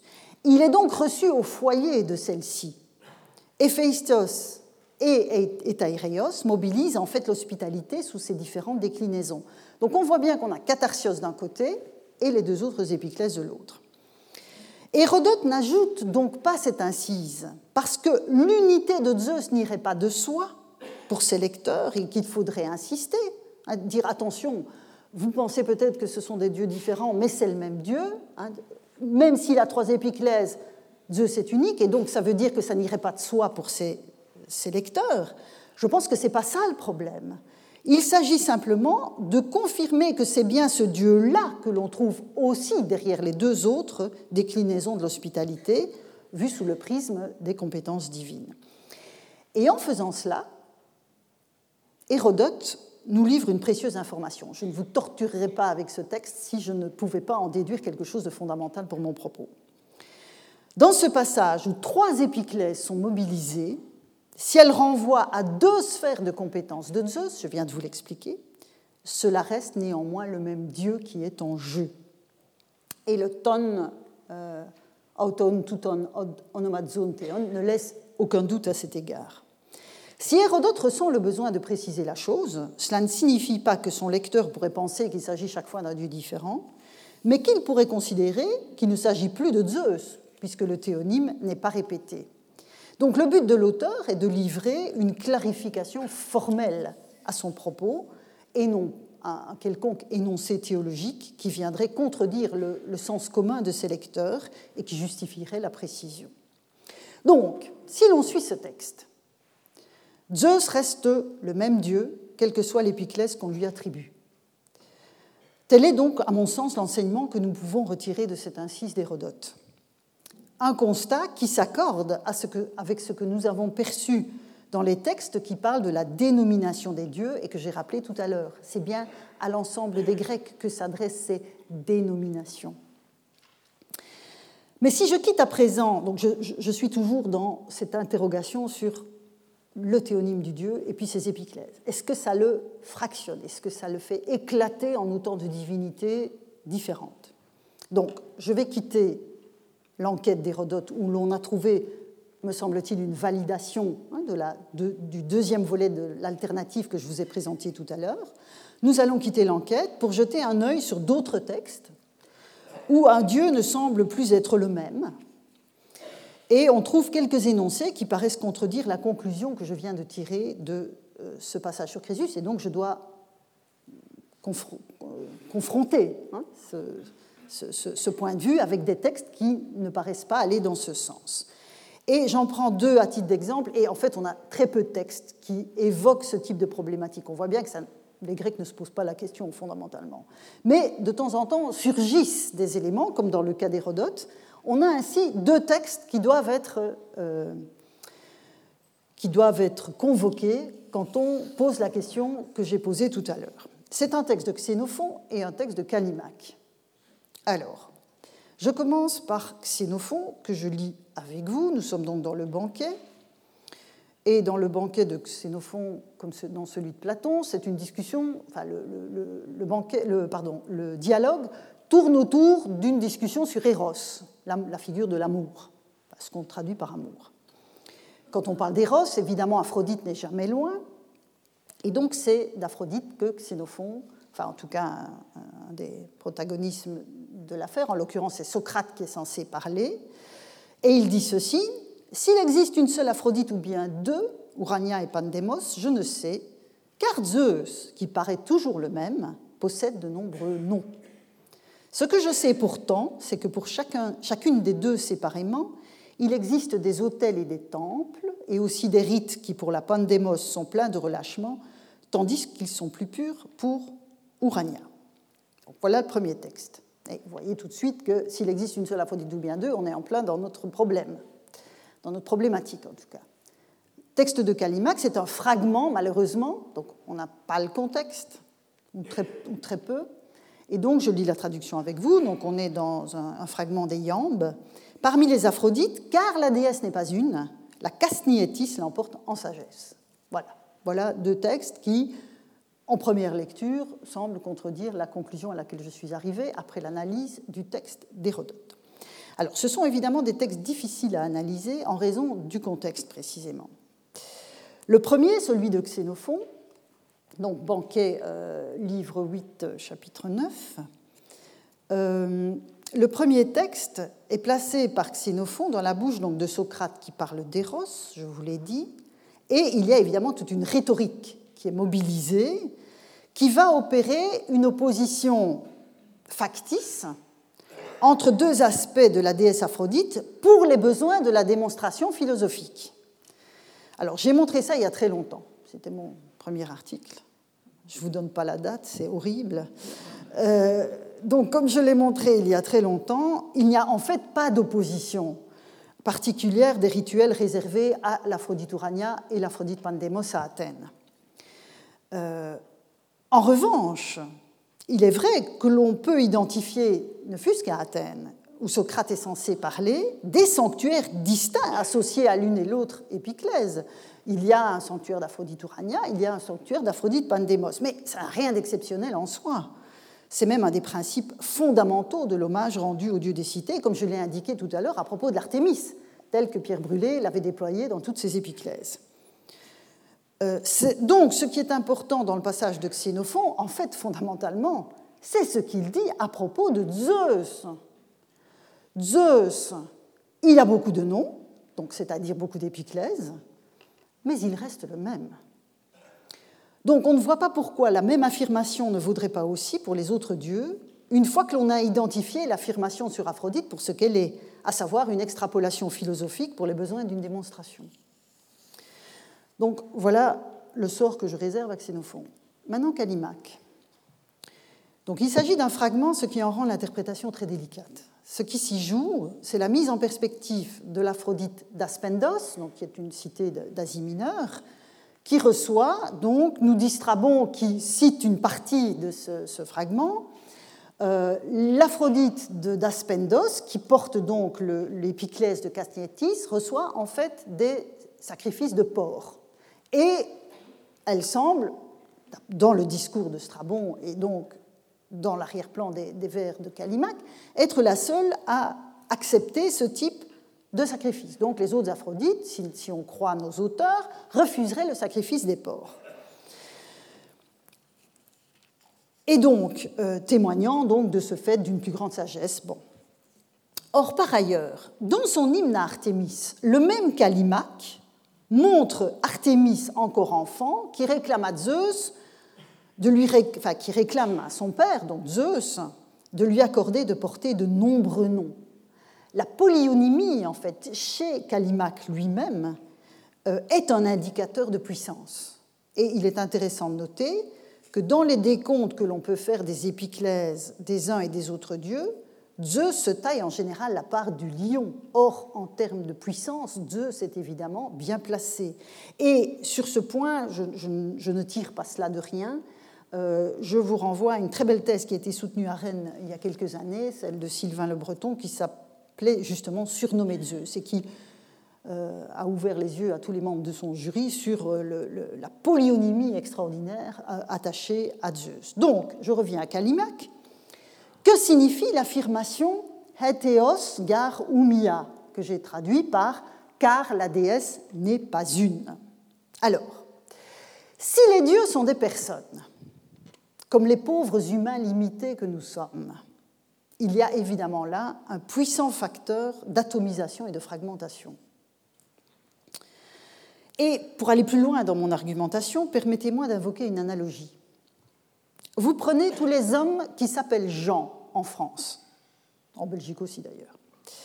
Il est donc reçu au foyer de celle-ci. Héphaïstos et Étaireios mobilisent en fait l'hospitalité sous ses différentes déclinaisons. Donc on voit bien qu'on a Katarsios d'un côté et les deux autres épiclèses de l'autre. Hérodote n'ajoute donc pas cette incise, parce que l'unité de Zeus n'irait pas de soi pour ses lecteurs et qu'il faudrait insister, à dire attention, vous pensez peut-être que ce sont des dieux différents, mais c'est le même dieu, hein, même s'il a 3 épiclèses, Zeus est unique, et donc ça veut dire que ça n'irait pas de soi pour ses lecteurs. Je pense que ce n'est pas ça le problème. Il s'agit simplement de confirmer que c'est bien ce Dieu-là que l'on trouve aussi derrière les deux autres déclinaisons de l'hospitalité, vues sous le prisme des compétences divines. Et en faisant cela, Hérodote nous livre une précieuse information. Je ne vous torturerai pas avec ce texte si je ne pouvais pas en déduire quelque chose de fondamental pour mon propos. Dans ce passage où 3 épiclèses sont mobilisées, si elles renvoient à 2 sphères de compétences de Zeus, je viens de vous l'expliquer, cela reste néanmoins le même Dieu qui est en jeu. Et le ton auton touton onomazon theon ne laisse aucun doute à cet égard. Si Hérodote ressent le besoin de préciser la chose, cela ne signifie pas que son lecteur pourrait penser qu'il s'agit chaque fois d'un dieu différent, mais qu'il pourrait considérer qu'il ne s'agit plus de Zeus, puisque le théonyme n'est pas répété. Donc le but de l'auteur est de livrer une clarification formelle à son propos et non un quelconque énoncé théologique qui viendrait contredire le sens commun de ses lecteurs et qui justifierait la précision. Donc, si l'on suit ce texte, Zeus reste le même Dieu, quelle que soit l'épiclèse qu'on lui attribue. Tel est donc, à mon sens, l'enseignement que nous pouvons retirer de cette incise d'Hérodote. Un constat qui s'accorde avec ce que nous avons perçu dans les textes qui parlent de la dénomination des dieux et que j'ai rappelé tout à l'heure. C'est bien à l'ensemble des Grecs que s'adressent ces dénominations. Mais si je quitte à présent, donc je suis toujours dans cette interrogation sur le théonyme du dieu et puis ses épiclèses. Est-ce que ça le fractionne? Est-ce que ça le fait éclater en autant de divinités différentes? Donc, je vais quitter l'enquête d'Hérodote où l'on a trouvé, me semble-t-il, une validation du deuxième volet de l'alternative que je vous ai présenté tout à l'heure. Nous allons quitter l'enquête pour jeter un œil sur d'autres textes où un dieu ne semble plus être le même. Et on trouve quelques énoncés qui paraissent contredire la conclusion que je viens de tirer de ce passage sur Crésus, et donc je dois confronter ce point de vue avec des textes qui ne paraissent pas aller dans ce sens. Et j'en prends 2 à titre d'exemple, et en fait on a très peu de textes qui évoquent ce type de problématique. On voit bien que les Grecs ne se posent pas la question fondamentalement. Mais de temps en temps surgissent des éléments, comme dans le cas d'Hérodote. On a ainsi 2 textes qui doivent être convoqués quand on pose la question que j'ai posée tout à l'heure. C'est un texte de Xénophon et un texte de Callimaque. Alors, je commence par Xénophon, que je lis avec vous. Nous sommes donc dans le banquet. Et dans le banquet de Xénophon, comme dans celui de Platon, c'est une discussion, enfin le dialogue tourne autour d'une discussion sur Éros, la figure de l'amour, ce qu'on traduit par amour. Quand on parle d'Éros, évidemment, Aphrodite n'est jamais loin, et donc c'est d'Aphrodite que Xénophon, enfin en tout cas un des protagonistes de l'affaire, en l'occurrence c'est Socrate qui est censé parler, et il dit ceci: s'il existe une seule Aphrodite ou bien 2, Urania et Pandémos, je ne sais, car Zeus, qui paraît toujours le même, possède de nombreux noms. Ce que je sais pourtant, c'est que pour chacune des 2 séparément, il existe des autels et des temples, et aussi des rites qui, pour la Pandémos, sont pleins de relâchement, tandis qu'ils sont plus purs pour Urania. Donc voilà le premier texte. Et vous voyez tout de suite que s'il existe une seule Aphrodite ou bien 2, on est en plein dans notre problème, dans notre problématique en tout cas. Texte de Callimaque, c'est un fragment, malheureusement, donc on n'a pas le contexte, ou très peu. Et donc, je lis la traduction avec vous. Donc, on est dans un fragment des Iambes. Parmi les Aphrodites, car la déesse n'est pas une, la Casniétis l'emporte en sagesse. Voilà 2 textes qui, en première lecture, semblent contredire la conclusion à laquelle je suis arrivée après l'analyse du texte d'Hérodote. Alors, ce sont évidemment des textes difficiles à analyser en raison du contexte précisément. Le premier, celui de Xénophon, donc Banquet, livre 8, chapitre 9. Le premier texte est placé par Xénophon dans la bouche donc, de Socrate qui parle d'éros, je vous l'ai dit, et il y a évidemment toute une rhétorique qui est mobilisée, qui va opérer une opposition factice entre deux aspects de la déesse Aphrodite pour les besoins de la démonstration philosophique. Alors, j'ai montré ça il y a très longtemps. C'était mon premier article. Je ne vous donne pas la date, c'est horrible. Donc, comme je l'ai montré il y a très longtemps, il n'y a en fait pas d'opposition particulière des rituels réservés à l'Aphrodite Urania et l'Aphrodite Pandémos à Athènes. En revanche, il est vrai que l'on peut identifier, ne fût-ce qu'à Athènes, où Socrate est censé parler, des sanctuaires distincts associés à l'une et l'autre épiclèse. Il y a un sanctuaire d'Aphrodite Urania, il y a un sanctuaire d'Aphrodite Pandémos, mais ça n'a rien d'exceptionnel en soi. C'est même un des principes fondamentaux de l'hommage rendu aux dieux des cités, comme je l'ai indiqué tout à l'heure à propos de l'Artémis, tel que Pierre Brulé l'avait déployé dans toutes ses épiclèses. Donc, ce qui est important dans le passage de Xénophon, en fait, fondamentalement, c'est ce qu'il dit à propos de Zeus. Zeus, il a beaucoup de noms, donc c'est-à-dire beaucoup d'épiclèses, mais il reste le même. Donc, on ne voit pas pourquoi la même affirmation ne vaudrait pas aussi pour les autres dieux, une fois que l'on a identifié l'affirmation sur Aphrodite pour ce qu'elle est, à savoir une extrapolation philosophique pour les besoins d'une démonstration. Donc voilà le sort que je réserve à Xénophon. Maintenant, Callimaque. Donc il s'agit d'un fragment, ce qui en rend l'interprétation très délicate. Ce qui s'y joue, c'est la mise en perspective de l'Aphrodite d'Aspendos, donc qui est une cité d'Asie mineure, qui reçoit, donc, nous dit Strabon, qui cite une partie de ce fragment, l'Aphrodite d'Aspendos, qui porte donc l'épiclèse de Castietis, reçoit en fait des sacrifices de porc. Et elle semble, dans le discours de Strabon et donc dans l'arrière-plan des vers de Callimaque, être la seule à accepter ce type de sacrifice. Donc les autres Aphrodites, si on croit nos auteurs, refuseraient le sacrifice des porcs. Et donc, témoignant donc de ce fait d'une plus grande sagesse. Bon. Or, par ailleurs, dans son hymne à Artémis, le même Callimaque montre Artémis encore enfant qui réclame à Zeus, qui réclame à son père, donc Zeus, de lui accorder de porter de nombreux noms. La polyonymie, en fait, chez Callimaque lui-même, est un indicateur de puissance. Et il est intéressant de noter que dans les décomptes que l'on peut faire des épiclèses des uns et des autres dieux, Zeus se taille en général la part du lion. Or, en termes de puissance, Zeus est évidemment bien placé. Et sur ce point, je ne tire pas cela de rien. Je vous renvoie à une très belle thèse qui a été soutenue à Rennes il y a quelques années, celle de Sylvain Le Breton, qui s'appelait justement Surnommé Zeus, et qui a ouvert les yeux à tous les membres de son jury sur la polyonymie extraordinaire attachée à Zeus. Donc, je reviens à Callimaque. Que signifie l'affirmation « hétéos gar oumia » que j'ai traduit par « car la déesse n'est pas une ». Alors, si les dieux sont des personnes, comme les pauvres humains limités que nous sommes, il y a évidemment là un puissant facteur d'atomisation et de fragmentation. Et pour aller plus loin dans mon argumentation, permettez-moi d'invoquer une analogie. Vous prenez tous les hommes qui s'appellent Jean en France, en Belgique aussi d'ailleurs.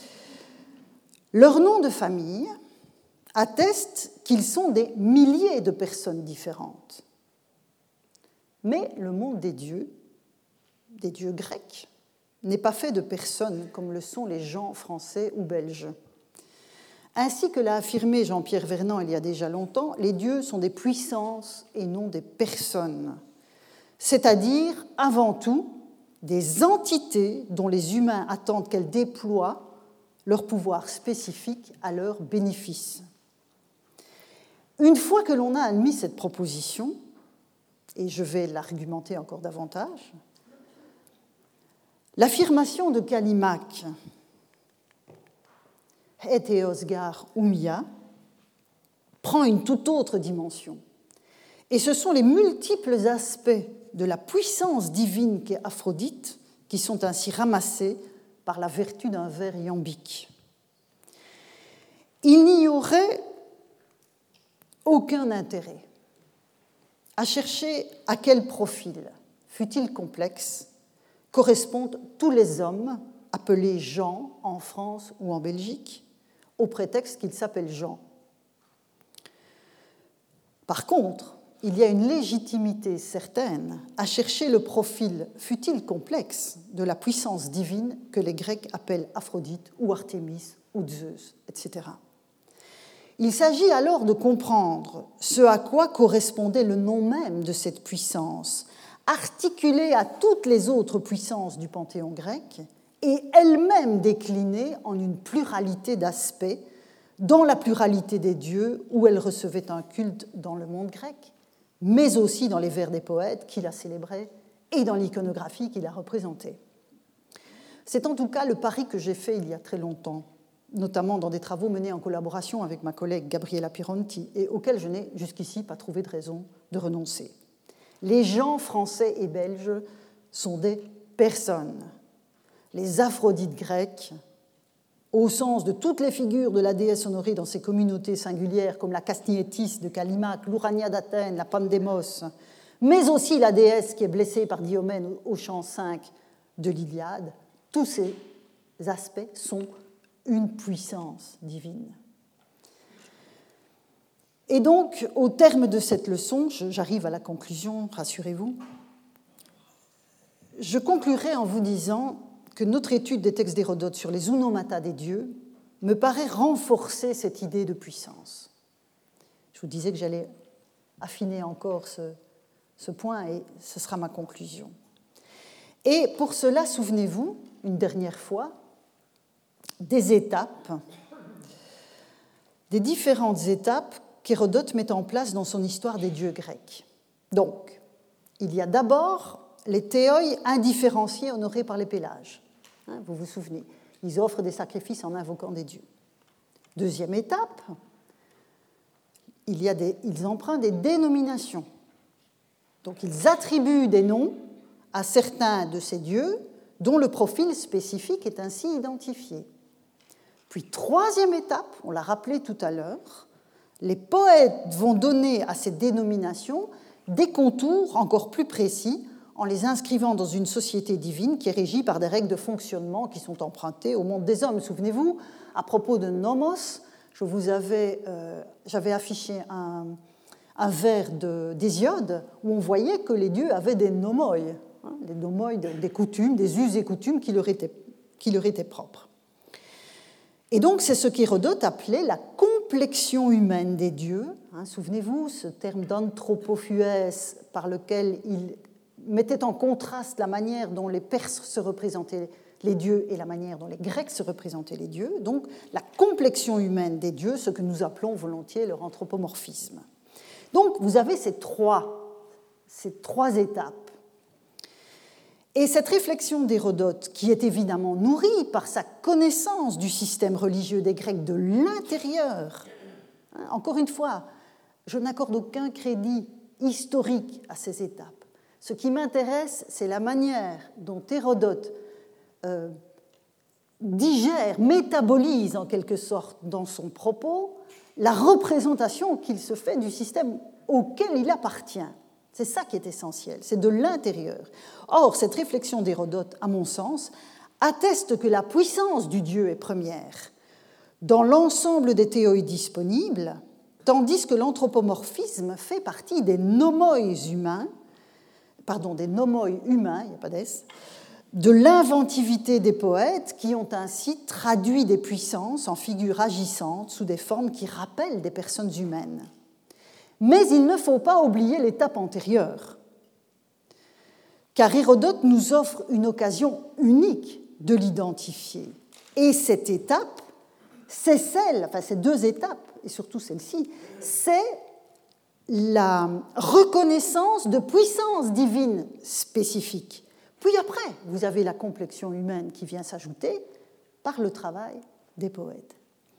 Leur nom de famille atteste qu'ils sont des milliers de personnes différentes. Mais le monde des dieux grecs, n'est pas fait de personnes comme le sont les gens français ou belges. Ainsi que l'a affirmé Jean-Pierre Vernant il y a déjà longtemps, les dieux sont des puissances et non des personnes, c'est-à-dire, avant tout, des entités dont les humains attendent qu'elles déploient leur pouvoir spécifique à leur bénéfice. Une fois que l'on a admis cette proposition, et je vais l'argumenter encore davantage, l'affirmation de Callimaque heteosgar umia, prend une toute autre dimension. Et ce sont les multiples aspects de la puissance divine qu'est Aphrodite qui sont ainsi ramassés par la vertu d'un vers iambique. Il n'y aurait aucun intérêt à chercher à quel profil, fût-il complexe, correspondent tous les hommes appelés Jean en France ou en Belgique, au prétexte qu'ils s'appellent Jean. Par contre, il y a une légitimité certaine à chercher le profil, fût-il complexe, de la puissance divine que les Grecs appellent Aphrodite ou Artémis ou Zeus, etc. Il s'agit alors de comprendre ce à quoi correspondait le nom même de cette puissance, articulée à toutes les autres puissances du panthéon grec et elle-même déclinée en une pluralité d'aspects dans la pluralité des dieux où elle recevait un culte dans le monde grec, mais aussi dans les vers des poètes qui la célébraient et dans l'iconographie qui la représentait. C'est en tout cas le pari que j'ai fait il y a très longtemps, notamment dans des travaux menés en collaboration avec ma collègue Gabriella Pironti et auxquels je n'ai jusqu'ici pas trouvé de raison de renoncer. Les gens français et belges sont des personnes. Les Aphrodites grecques, au sens de toutes les figures de la déesse honorée dans ces communautés singulières comme la Castniétis de Callimaque, l'Urania d'Athènes, la Pandémos, mais aussi la déesse qui est blessée par Diomède au chant 5 de l'Iliade, tous ces aspects sont une puissance divine. Et donc, au terme de cette leçon, j'arrive à la conclusion, rassurez-vous, je conclurai en vous disant que notre étude des textes d'Hérodote sur les onomata des dieux me paraît renforcer cette idée de puissance. Je vous disais que j'allais affiner encore ce point et ce sera ma conclusion. Et pour cela, souvenez-vous, une dernière fois, des étapes, des différentes étapes qu'Hérodote met en place dans son histoire des dieux grecs. Donc, il y a d'abord les théoi indifférenciés honorés par les Pélages. Vous vous souvenez, ils offrent des sacrifices en invoquant des dieux. Deuxième étape, ils empruntent des dénominations. Donc ils attribuent des noms à certains de ces dieux dont le profil spécifique est ainsi identifié. Puis troisième étape, on l'a rappelé tout à l'heure, les poètes vont donner à ces dénominations des contours encore plus précis en les inscrivant dans une société divine qui est régie par des règles de fonctionnement qui sont empruntées au monde des hommes. Souvenez-vous, à propos de nomos, j'avais affiché un vers d'Hésiode où on voyait que les dieux avaient des nomoi, les nomoi des coutumes, des us et coutumes qui leur étaient propres. Et donc, c'est ce qu'Hérodote appelait la complexion humaine des dieux. Souvenez-vous, ce terme d'anthropophuès par lequel il mettait en contraste la manière dont les Perses se représentaient les dieux et la manière dont les Grecs se représentaient les dieux. Donc, la complexion humaine des dieux, ce que nous appelons volontiers leur anthropomorphisme. Donc, vous avez ces trois étapes. Et cette réflexion d'Hérodote, qui est évidemment nourrie par sa connaissance du système religieux des Grecs de l'intérieur, encore une fois, je n'accorde aucun crédit historique à ces étapes. Ce qui m'intéresse, c'est la manière dont Hérodote digère, métabolise en quelque sorte dans son propos la représentation qu'il se fait du système auquel il appartient. C'est ça qui est essentiel, c'est de l'intérieur. Or, cette réflexion d'Hérodote, à mon sens, atteste que la puissance du Dieu est première dans l'ensemble des théoïs disponibles, tandis que l'anthropomorphisme fait partie des nomoi humains, il n'y a pas d'S, de l'inventivité des poètes qui ont ainsi traduit des puissances en figures agissantes sous des formes qui rappellent des personnes humaines. Mais il ne faut pas oublier l'étape antérieure, car Hérodote nous offre une occasion unique de l'identifier. Et cette étape, ces deux étapes, et surtout celle-ci, c'est la reconnaissance de puissance divine spécifique. Puis après, vous avez la complexion humaine qui vient s'ajouter par le travail des poètes.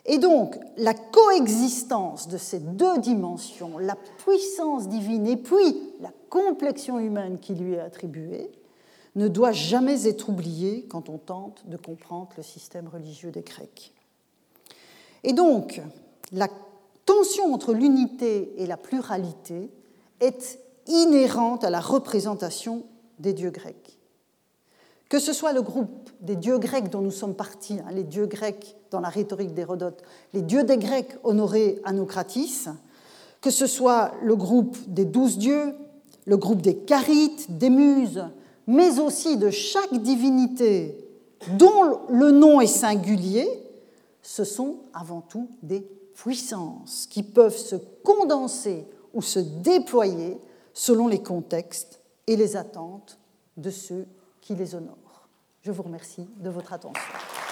Et donc, la coexistence de ces deux dimensions, la puissance divine et puis la complexion humaine qui lui est attribuée, ne doit jamais être oubliée quand on tente de comprendre le système religieux des Grecs. Et donc, la tension entre l'unité et la pluralité est inhérente à la représentation des dieux grecs. Que ce soit le groupe des dieux grecs dont nous sommes partis, les dieux grecs dans la rhétorique d'Hérodote, les dieux des Grecs honorés Anokratis, que ce soit le groupe des 12 dieux, le groupe des Charites, des Muses, mais aussi de chaque divinité dont le nom est singulier, ce sont avant tout des puissances qui peuvent se condenser ou se déployer selon les contextes et les attentes de ceux qui les honorent. Je vous remercie de votre attention.